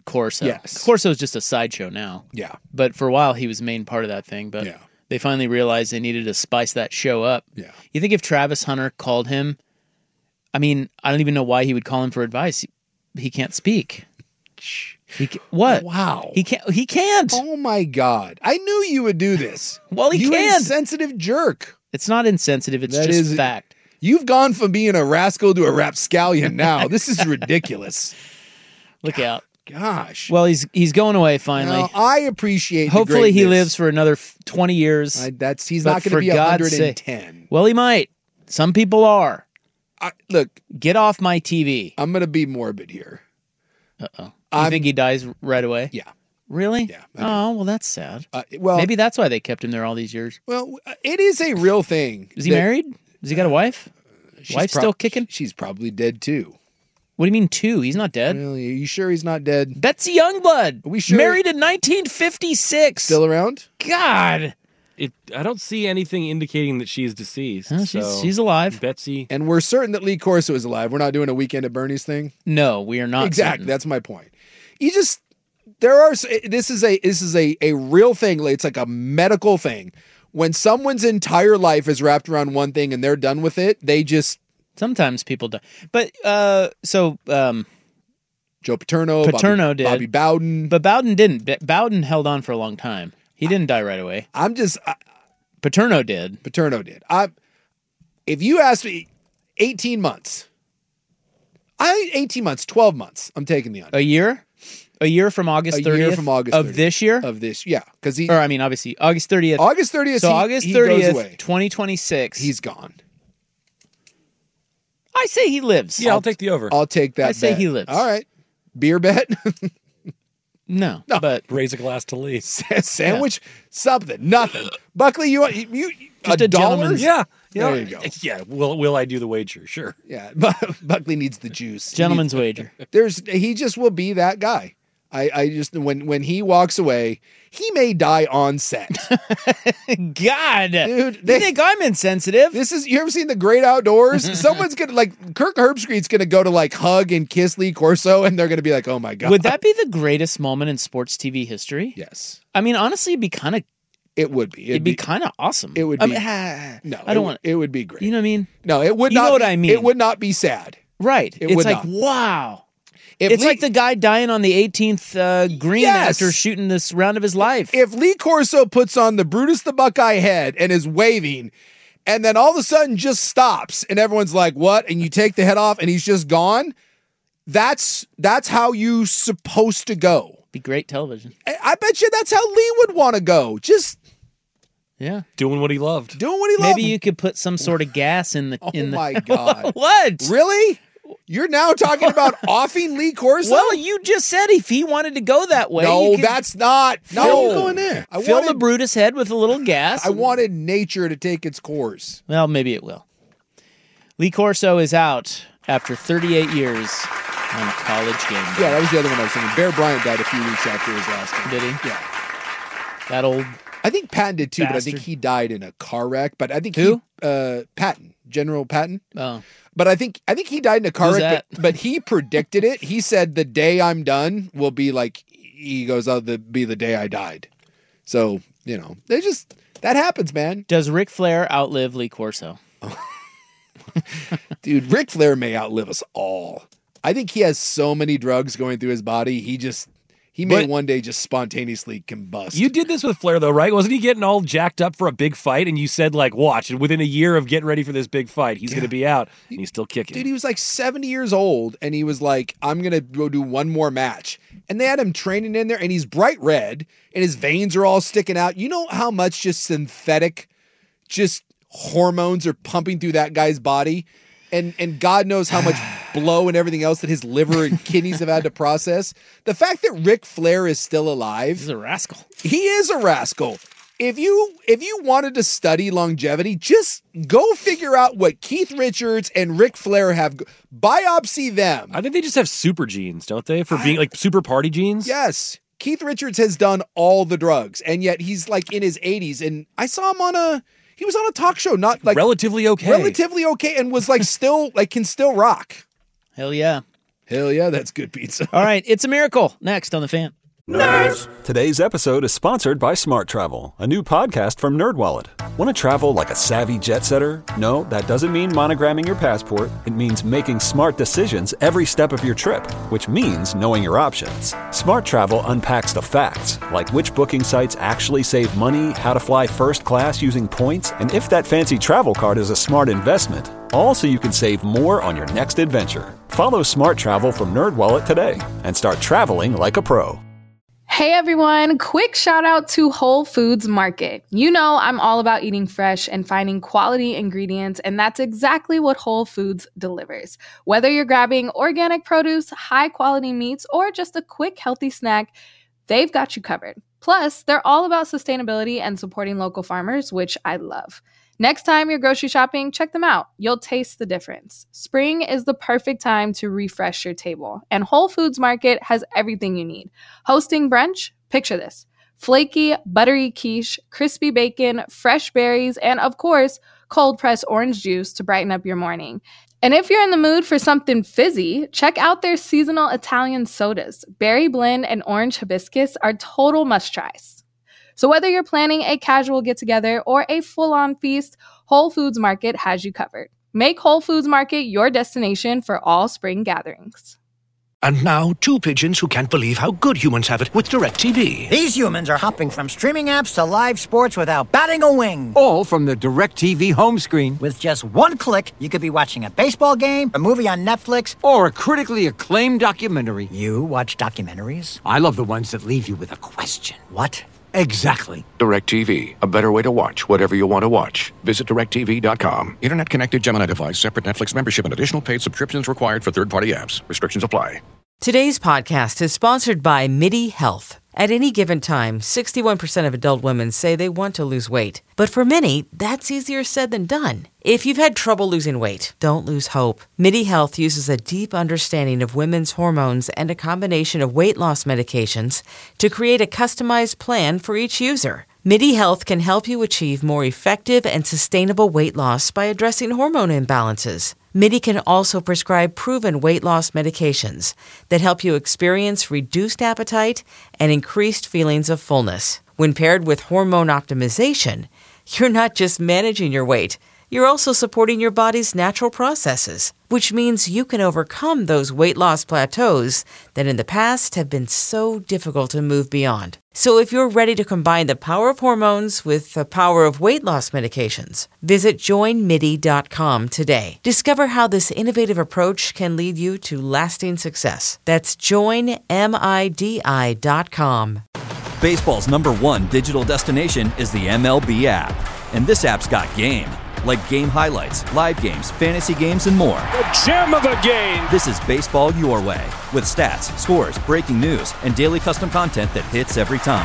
Speaker 9: Corso.
Speaker 8: Yes.
Speaker 9: Corso is just a sideshow now.
Speaker 8: Yeah.
Speaker 9: But for a while, he was main part of that thing. But
Speaker 8: Yeah.
Speaker 9: they finally realized they needed to spice that show up.
Speaker 8: Yeah.
Speaker 9: You think if Travis Hunter called him, I mean, I don't even know why he would call him for advice. He, he can't speak. He ca- what?
Speaker 8: Wow.
Speaker 9: He can't. He can't.
Speaker 8: Oh my God! I knew you would do this.
Speaker 9: Well, he
Speaker 8: you
Speaker 9: can't.
Speaker 8: insensitive jerk.
Speaker 9: It's not insensitive. It's
Speaker 8: That
Speaker 9: just
Speaker 8: is-
Speaker 9: fact.
Speaker 8: You've gone from being a rascal to a rapscallion now. This is ridiculous.
Speaker 9: Look out.
Speaker 8: Gosh.
Speaker 9: Well, he's he's going away finally.
Speaker 8: Now, I appreciate. the
Speaker 9: Hopefully, he
Speaker 8: greatness.
Speaker 9: lives for another f- twenty years.
Speaker 8: I, that's he's
Speaker 9: But
Speaker 8: not going
Speaker 9: for
Speaker 8: to be
Speaker 9: God's
Speaker 8: one hundred ten.
Speaker 9: sake- Well, he might. Some people are.
Speaker 8: I, look,
Speaker 9: Get off my T V.
Speaker 8: I'm going to be morbid here.
Speaker 9: Uh oh. You
Speaker 8: I'm-
Speaker 9: think he dies right away?
Speaker 8: Yeah.
Speaker 9: Really?
Speaker 8: Yeah. I do.
Speaker 9: Oh, well, that's sad.
Speaker 8: Uh, well,
Speaker 9: Maybe that's why they kept him there all these years.
Speaker 8: Well, it is a real thing.
Speaker 9: Is he
Speaker 8: that-
Speaker 9: married? Has he got a wife?
Speaker 8: she's
Speaker 9: Wife
Speaker 8: prob-
Speaker 9: still kicking?
Speaker 8: She's probably dead too.
Speaker 9: What do you mean two? He's not dead.
Speaker 8: Really? Are you sure he's not dead?
Speaker 9: Betsy Youngblood.
Speaker 8: Are we sure?
Speaker 9: Married in nineteen fifty-six.
Speaker 8: Still around?
Speaker 9: God.
Speaker 10: It, I don't see anything indicating that she is deceased.
Speaker 9: Huh, she's,
Speaker 10: so
Speaker 9: she's alive.
Speaker 10: Betsy.
Speaker 8: And we're certain that Lee Corso is alive. We're not doing a Weekend at Bernie's thing.
Speaker 9: No, we are not.
Speaker 8: Exactly.
Speaker 9: certain.
Speaker 8: That's my point. You just there are this is a this is a a real thing. It's like a medical thing. When someone's entire life is wrapped around one thing and they're done with it, they just
Speaker 9: Sometimes people die. But, uh, so, um,
Speaker 8: Joe Paterno,
Speaker 9: Paterno
Speaker 8: Bobby,
Speaker 9: did.
Speaker 8: Bobby Bowden.
Speaker 9: But Bowden didn't. B- Bowden held on for a long time. He didn't die right away.
Speaker 8: I'm just I,
Speaker 9: Paterno did.
Speaker 8: Paterno did. I if you asked me eighteen months. I eighteen months, twelve months. I'm taking the under.
Speaker 9: A year? A year from August
Speaker 8: A
Speaker 9: thirtieth?
Speaker 8: year from August
Speaker 9: Of
Speaker 8: thirtieth.
Speaker 9: this year?
Speaker 8: Of this, yeah. Because he
Speaker 9: Or, I mean, obviously, August thirtieth.
Speaker 8: August thirtieth,
Speaker 9: So
Speaker 8: he,
Speaker 9: August
Speaker 8: he goes
Speaker 9: thirtieth,
Speaker 8: away.
Speaker 9: twenty twenty-six.
Speaker 8: He's gone.
Speaker 9: I say he lives.
Speaker 10: Yeah, I'll, take the over.
Speaker 8: I'll take that
Speaker 9: I say
Speaker 8: bet.
Speaker 9: he lives.
Speaker 8: All right. Beer bet?
Speaker 9: No,
Speaker 8: No.
Speaker 9: but
Speaker 10: Raise a glass to Lee.
Speaker 8: Sandwich? Something. Nothing. Buckley, you want you, you
Speaker 9: Just
Speaker 8: a,
Speaker 9: a
Speaker 8: dollar?
Speaker 9: gentleman's-
Speaker 10: Yeah.
Speaker 8: There
Speaker 10: know,
Speaker 8: you go.
Speaker 10: Yeah. Will Will I do the wager? Sure.
Speaker 8: Yeah. But Buckley needs the juice. He
Speaker 9: gentleman's
Speaker 8: needs-
Speaker 9: wager.
Speaker 8: There's he just will be that guy. I, I just when when he walks away, he may die on set.
Speaker 9: God,
Speaker 8: Dude,
Speaker 9: you
Speaker 8: they-
Speaker 9: think I'm insensitive?
Speaker 8: This is you ever seen The Great Outdoors? Someone's gonna like Kirk Herbstreit's gonna go to like hug and kiss Lee Corso, and they're gonna be like, "Oh my god!"
Speaker 9: Would that be the greatest moment in sports T V history?
Speaker 8: Yes,
Speaker 9: I mean, honestly, it'd be kind of
Speaker 8: it would be.
Speaker 9: it'd be, kind of awesome.
Speaker 8: It would
Speaker 9: I
Speaker 8: be.
Speaker 9: mean, ah,
Speaker 8: no,
Speaker 9: I
Speaker 8: it
Speaker 9: don't
Speaker 8: would-
Speaker 9: want.
Speaker 8: It would be great.
Speaker 9: You know what I mean?
Speaker 8: No, it would
Speaker 9: You
Speaker 8: not.
Speaker 9: know what
Speaker 8: be-
Speaker 9: I mean.
Speaker 8: It would not be sad.
Speaker 9: Right.
Speaker 8: It
Speaker 9: it's
Speaker 8: would
Speaker 9: like
Speaker 8: not.
Speaker 9: wow.
Speaker 8: If
Speaker 9: It's
Speaker 8: Lee-
Speaker 9: like the guy dying on the eighteenth uh, green
Speaker 8: Yes.
Speaker 9: after shooting this round of his life.
Speaker 8: if Lee Corso puts on the Brutus the Buckeye head and is waving, and then all of a sudden just stops, and everyone's like, "What?" and you take the head off, and he's just gone. That's that's how you supposed to go.
Speaker 9: be great television.
Speaker 8: I, I bet you that's how Lee would want to go. Just
Speaker 9: Yeah.
Speaker 10: Doing what he loved.
Speaker 8: doing what he loved.
Speaker 9: Maybe you could put some sort of gas in the
Speaker 8: Oh
Speaker 9: in the
Speaker 8: my God.
Speaker 9: What?
Speaker 8: Really? You're now talking about offing Lee Corso?
Speaker 9: Well, you just said if he wanted to go that way.
Speaker 8: no,
Speaker 9: you could
Speaker 8: that's not. No,
Speaker 9: fill-
Speaker 8: going there. I
Speaker 9: fill
Speaker 8: wanted,
Speaker 9: the Brutus head with a little gas.
Speaker 8: I wanted nature to take its course.
Speaker 9: Well, maybe it will. Lee Corso is out after thirty-eight years on College Game Day.
Speaker 8: Yeah, that was the other one I was thinking. Bear Bryant died a few weeks after his last one.
Speaker 9: Did he?
Speaker 8: Yeah.
Speaker 9: That old.
Speaker 8: I think Patton did too, but I think
Speaker 9: Bastard.
Speaker 8: he died in a car wreck. But I think
Speaker 9: Who?
Speaker 8: he, uh, Patton, General Patton.
Speaker 9: Oh,
Speaker 8: But I think I think he died in a car
Speaker 9: Who's
Speaker 8: wreck.
Speaker 9: that?
Speaker 8: But, but he predicted it. He said the day I'm done will be like he goes, "Oh, the be the day I died." So you know, they just that happens, man.
Speaker 9: does Ric Flair outlive Lee Corso?
Speaker 8: Dude, Ric Flair may outlive us all. I think he has so many drugs going through his body. He just he may
Speaker 10: But-
Speaker 8: one day just spontaneously combust.
Speaker 10: You did this with Flair, though, right? Wasn't he getting all jacked up for a big fight? And you said, like, watch, and within a year of getting ready for this big fight, he's going to be out, and he's still kicking.
Speaker 8: Dude, he was like seventy years old, and he was like, I'm going to go do one more match. And they had him training in there, and he's bright red, and his veins are all sticking out. You know how much just synthetic, just hormones are pumping through that guy's body? And and God knows how much blow and everything else that his liver and kidneys have had to process. The fact that Ric Flair is still alive.
Speaker 9: He's a rascal.
Speaker 8: He is a rascal. If you if you wanted to study longevity, just go figure out what Keith Richards and Ric Flair have. Biopsy them.
Speaker 10: I think they just have super genes, don't they? For being like super party genes?
Speaker 8: Yes. Keith Richards has done all the drugs, and yet he's like in his eighties. And I saw him on a he was on a talk show, not like
Speaker 10: Relatively okay.
Speaker 8: relatively okay, and was like still like can still rock.
Speaker 9: Hell yeah.
Speaker 8: Hell yeah, that's good pizza.
Speaker 9: All right, It's a Miracle next on The Fan.
Speaker 2: Nerds! Today's episode is sponsored by Smart Travel, a new podcast from NerdWallet. Want to travel like a savvy jet setter? No, that doesn't mean monogramming your passport. It means making smart decisions every step of your trip, which means knowing your options. Smart Travel unpacks the facts, like which booking sites actually save money, how to fly first class using points, and if that fancy travel card is a smart investment. All so you can save more on your next adventure. Follow Smart Travel from NerdWallet today and start traveling like a pro.
Speaker 16: Hey everyone, quick shout out to Whole Foods Market. You know I'm all about eating fresh and finding quality ingredients, and that's exactly what Whole Foods delivers. Whether you're grabbing organic produce, high quality meats, or just a quick healthy snack, they've got you covered. Plus, they're all about sustainability and supporting local farmers, which I love. Next time you're grocery shopping, check them out. You'll taste the difference. Spring is the perfect time to refresh your table, and Whole Foods Market has everything you need. Hosting brunch? Picture this. Flaky, buttery quiche, crispy bacon, fresh berries, and of course, cold-pressed orange juice to brighten up your morning. And if you're in the mood for something fizzy, check out their seasonal Italian sodas. Berry blend and orange hibiscus are total must-tries. So whether you're planning a casual get-together or a full-on feast, Whole Foods Market has you covered. Make Whole Foods Market your destination for all spring gatherings.
Speaker 17: And now, two pigeons who can't believe how good humans have it with DirecTV.
Speaker 18: These humans are hopping from streaming apps to live sports without batting a wing.
Speaker 19: All from the DirecTV home screen.
Speaker 18: With just one click, you could be watching a baseball game, a movie on Netflix,
Speaker 19: or a critically acclaimed documentary.
Speaker 18: You watch documentaries?
Speaker 19: I love the ones that leave you with a question.
Speaker 18: What?
Speaker 19: Exactly.
Speaker 20: DirecTV, a better way to watch whatever you want to watch. Visit direct T V dot com. Internet connected Gemini device, separate Netflix membership, and additional paid subscriptions required for third-party apps. Restrictions apply.
Speaker 14: Today's podcast is sponsored by MIDI Health. At any given time, sixty-one percent of adult women say they want to lose weight. But for many, that's easier said than done. If you've had trouble losing weight, don't lose hope. MIDI Health uses a deep understanding of women's hormones and a combination of weight loss medications to create a customized plan for each user. MIDI Health can help you achieve more effective and sustainable weight loss by addressing hormone imbalances. MIDI can also prescribe proven weight loss medications that help you experience reduced appetite and increased feelings of fullness. When paired with hormone optimization, you're not just managing your weight, you're also supporting your body's natural processes, which means you can overcome those weight loss plateaus that in the past have been so difficult to move beyond. So if you're ready to combine the power of hormones with the power of weight loss medications, visit join midi dot com today. Discover how this innovative approach can lead you to lasting success. That's join midi dot com.
Speaker 21: Baseball's number one digital destination is the M L B app. And this app's got game. Like game highlights, live games, fantasy games, and more.
Speaker 22: The gem of the game!
Speaker 21: This is baseball your way, with stats, scores, breaking news, and daily custom content that hits every time.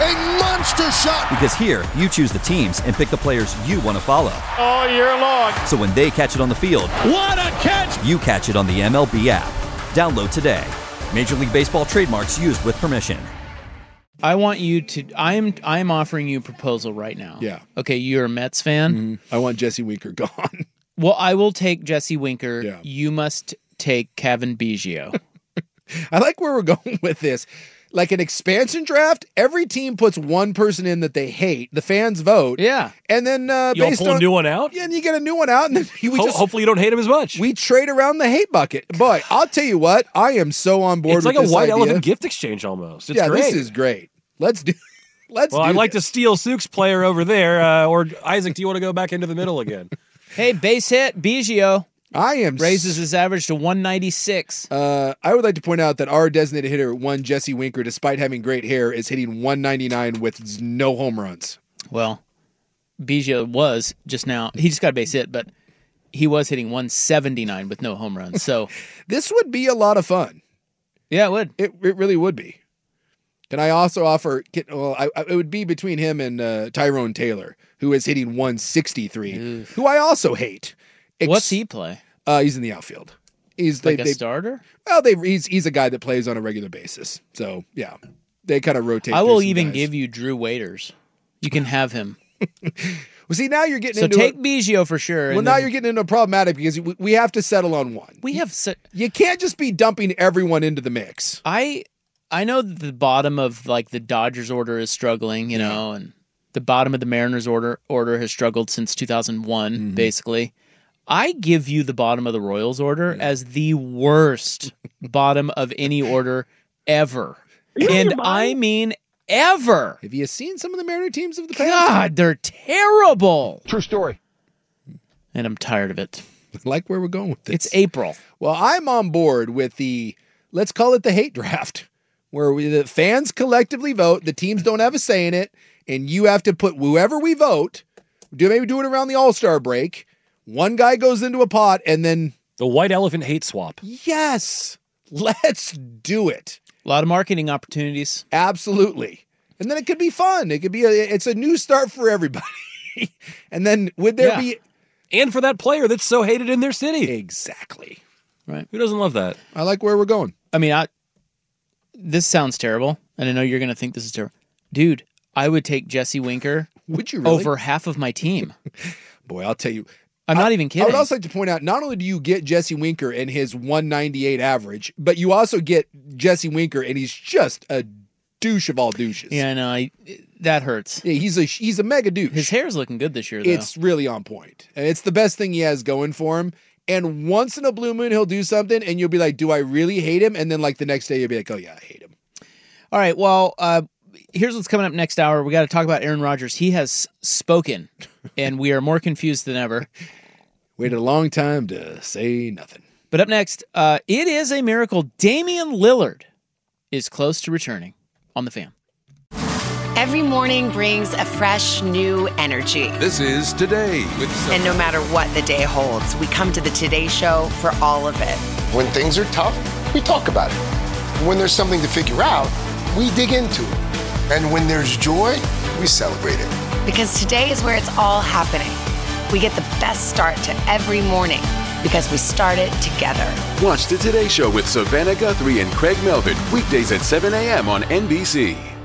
Speaker 22: A monster shot!
Speaker 21: Because here, you choose the teams and pick the players you want to follow.
Speaker 22: All year long.
Speaker 21: So when they catch it on the field,
Speaker 22: what a catch!
Speaker 21: You catch it on the M L B app. Download today. Major League Baseball trademarks used with permission.
Speaker 9: I want you to. I'm. I'm offering you a proposal right now.
Speaker 8: Yeah.
Speaker 9: Okay. You're a Mets fan.
Speaker 8: Mm-hmm. I want Jesse Winker gone.
Speaker 9: Well, I will take Jesse Winker.
Speaker 8: Yeah.
Speaker 9: You must take Kevin Biggio.
Speaker 8: I like where we're going with this. Like an expansion draft, every team puts one person in that they hate. The fans vote.
Speaker 9: Yeah.
Speaker 8: And then uh,
Speaker 10: You'll
Speaker 8: based
Speaker 10: pull
Speaker 8: on,
Speaker 10: a new one out?
Speaker 8: Yeah, and you get a new one out. And then we
Speaker 10: Ho-
Speaker 8: just,
Speaker 10: hopefully you don't hate him as much.
Speaker 8: We trade around the hate bucket. Boy, I'll tell you what, I am so on board
Speaker 10: it's
Speaker 8: with
Speaker 10: like
Speaker 8: this
Speaker 10: a white
Speaker 8: idea.
Speaker 10: elephant gift exchange almost. It's
Speaker 8: yeah,
Speaker 10: great.
Speaker 8: this is great. Let's do Let's
Speaker 10: well,
Speaker 8: do
Speaker 10: I'd like
Speaker 8: this.
Speaker 10: to steal Sook's player over there. Uh, or, Isaac, do you want to go back into the middle again?
Speaker 9: Hey, base hit, Biggio.
Speaker 8: I am
Speaker 9: raises his average to one ninety-six.
Speaker 8: Uh, I would like to point out that our designated hitter, one Jesse Winker, despite having great hair, is hitting one ninety-nine with no home runs.
Speaker 9: Well, Biggio was just now. He just got a base hit, but he was hitting one seventy-nine with no home runs. So
Speaker 8: this would be a lot of fun.
Speaker 9: Yeah, it would.
Speaker 8: It it really would be. Can I also offer? Well, I, I, it would be between him and uh, Tyrone Taylor, who is hitting one sixty-three, Oof. who I also hate.
Speaker 9: Ex- What's he play?
Speaker 8: Uh, he's in the outfield. He's
Speaker 9: like
Speaker 8: they,
Speaker 9: a
Speaker 8: they,
Speaker 9: starter.
Speaker 8: Well, they he's he's a guy that plays on a regular basis. So yeah, they kind of rotate.
Speaker 9: I will
Speaker 8: some
Speaker 9: even
Speaker 8: guys.
Speaker 9: give you Drew Waiters. You can have him.
Speaker 8: Well, see, now you're getting
Speaker 9: So
Speaker 8: into
Speaker 9: take
Speaker 8: a,
Speaker 9: Biggio for sure.
Speaker 8: Well,
Speaker 9: and
Speaker 8: now
Speaker 9: then-
Speaker 8: you're getting into a problematic because we, we have to settle on one.
Speaker 9: We have. Se-
Speaker 8: you can't just be dumping everyone into the mix.
Speaker 9: I I know that the bottom of like the Dodgers order is struggling, you know, and the bottom of the Mariners order order has struggled since two thousand one,
Speaker 8: Mm-hmm.
Speaker 9: basically. I give you the bottom of the Royals order as the worst bottom of any order ever. And I mean ever.
Speaker 8: Have you seen some of the Mariner teams of the past?
Speaker 9: God, they're terrible.
Speaker 22: True story.
Speaker 9: And I'm tired of it.
Speaker 8: I like where we're going with this.
Speaker 9: It's April.
Speaker 8: Well, I'm on board with the, let's call it the hate draft, where we, the fans collectively vote, the teams don't have a say in it, and you have to put whoever we vote, do maybe do it around the All-Star break. One guy goes into a pot, and then...
Speaker 10: The white elephant hate swap.
Speaker 8: Yes, let's do it.
Speaker 9: A lot of marketing opportunities.
Speaker 8: Absolutely. And then it could be fun. It could be a, it's a new start for everybody. And then would there
Speaker 10: Yeah.
Speaker 8: be...
Speaker 10: And for that player that's so hated in their city.
Speaker 8: Exactly.
Speaker 9: Right.
Speaker 10: Who doesn't love that?
Speaker 8: I like where we're going.
Speaker 9: I mean, I this sounds terrible, and I know you're going to think this is terrible. Dude, I would take Jesse Winker
Speaker 8: would you really?
Speaker 9: over half of my team.
Speaker 8: Boy, I'll tell you.
Speaker 9: I'm
Speaker 8: I,
Speaker 9: not even kidding.
Speaker 8: I would also like to point out, not only do you get Jesse Winker and his one ninety-eight average, but you also get Jesse Winker and he's just a douche of all douches.
Speaker 9: Yeah, I know. I, that hurts.
Speaker 8: Yeah, he's a he's a mega douche.
Speaker 9: His hair's looking good this year, though.
Speaker 8: It's really on point. And it's the best thing he has going for him. And once in a blue moon, he'll do something, and you'll be like, do I really hate him? And then, like, the next day, you'll be like, oh, yeah, I hate him.
Speaker 9: All right, well, uh, here's what's coming up next hour. We got to talk about Aaron Rodgers. He has spoken, and we are more confused than ever.
Speaker 8: Waited a long time to say nothing.
Speaker 9: But up next, uh, it is a miracle. Damian Lillard is close to returning on the Fan.
Speaker 1: Every morning brings a fresh, new energy.
Speaker 6: This is Today with Sophie.
Speaker 1: And no matter what the day holds, we come to the Today Show for all of it.
Speaker 23: When things are tough, we talk about it. When there's something to figure out, we dig into it. And when there's joy, we celebrate it.
Speaker 1: Because today is where it's all happening. We get the best start to every morning because we start it together.
Speaker 6: Watch the Today Show with Savannah Guthrie and Craig Melvin weekdays at seven a.m. on N B C.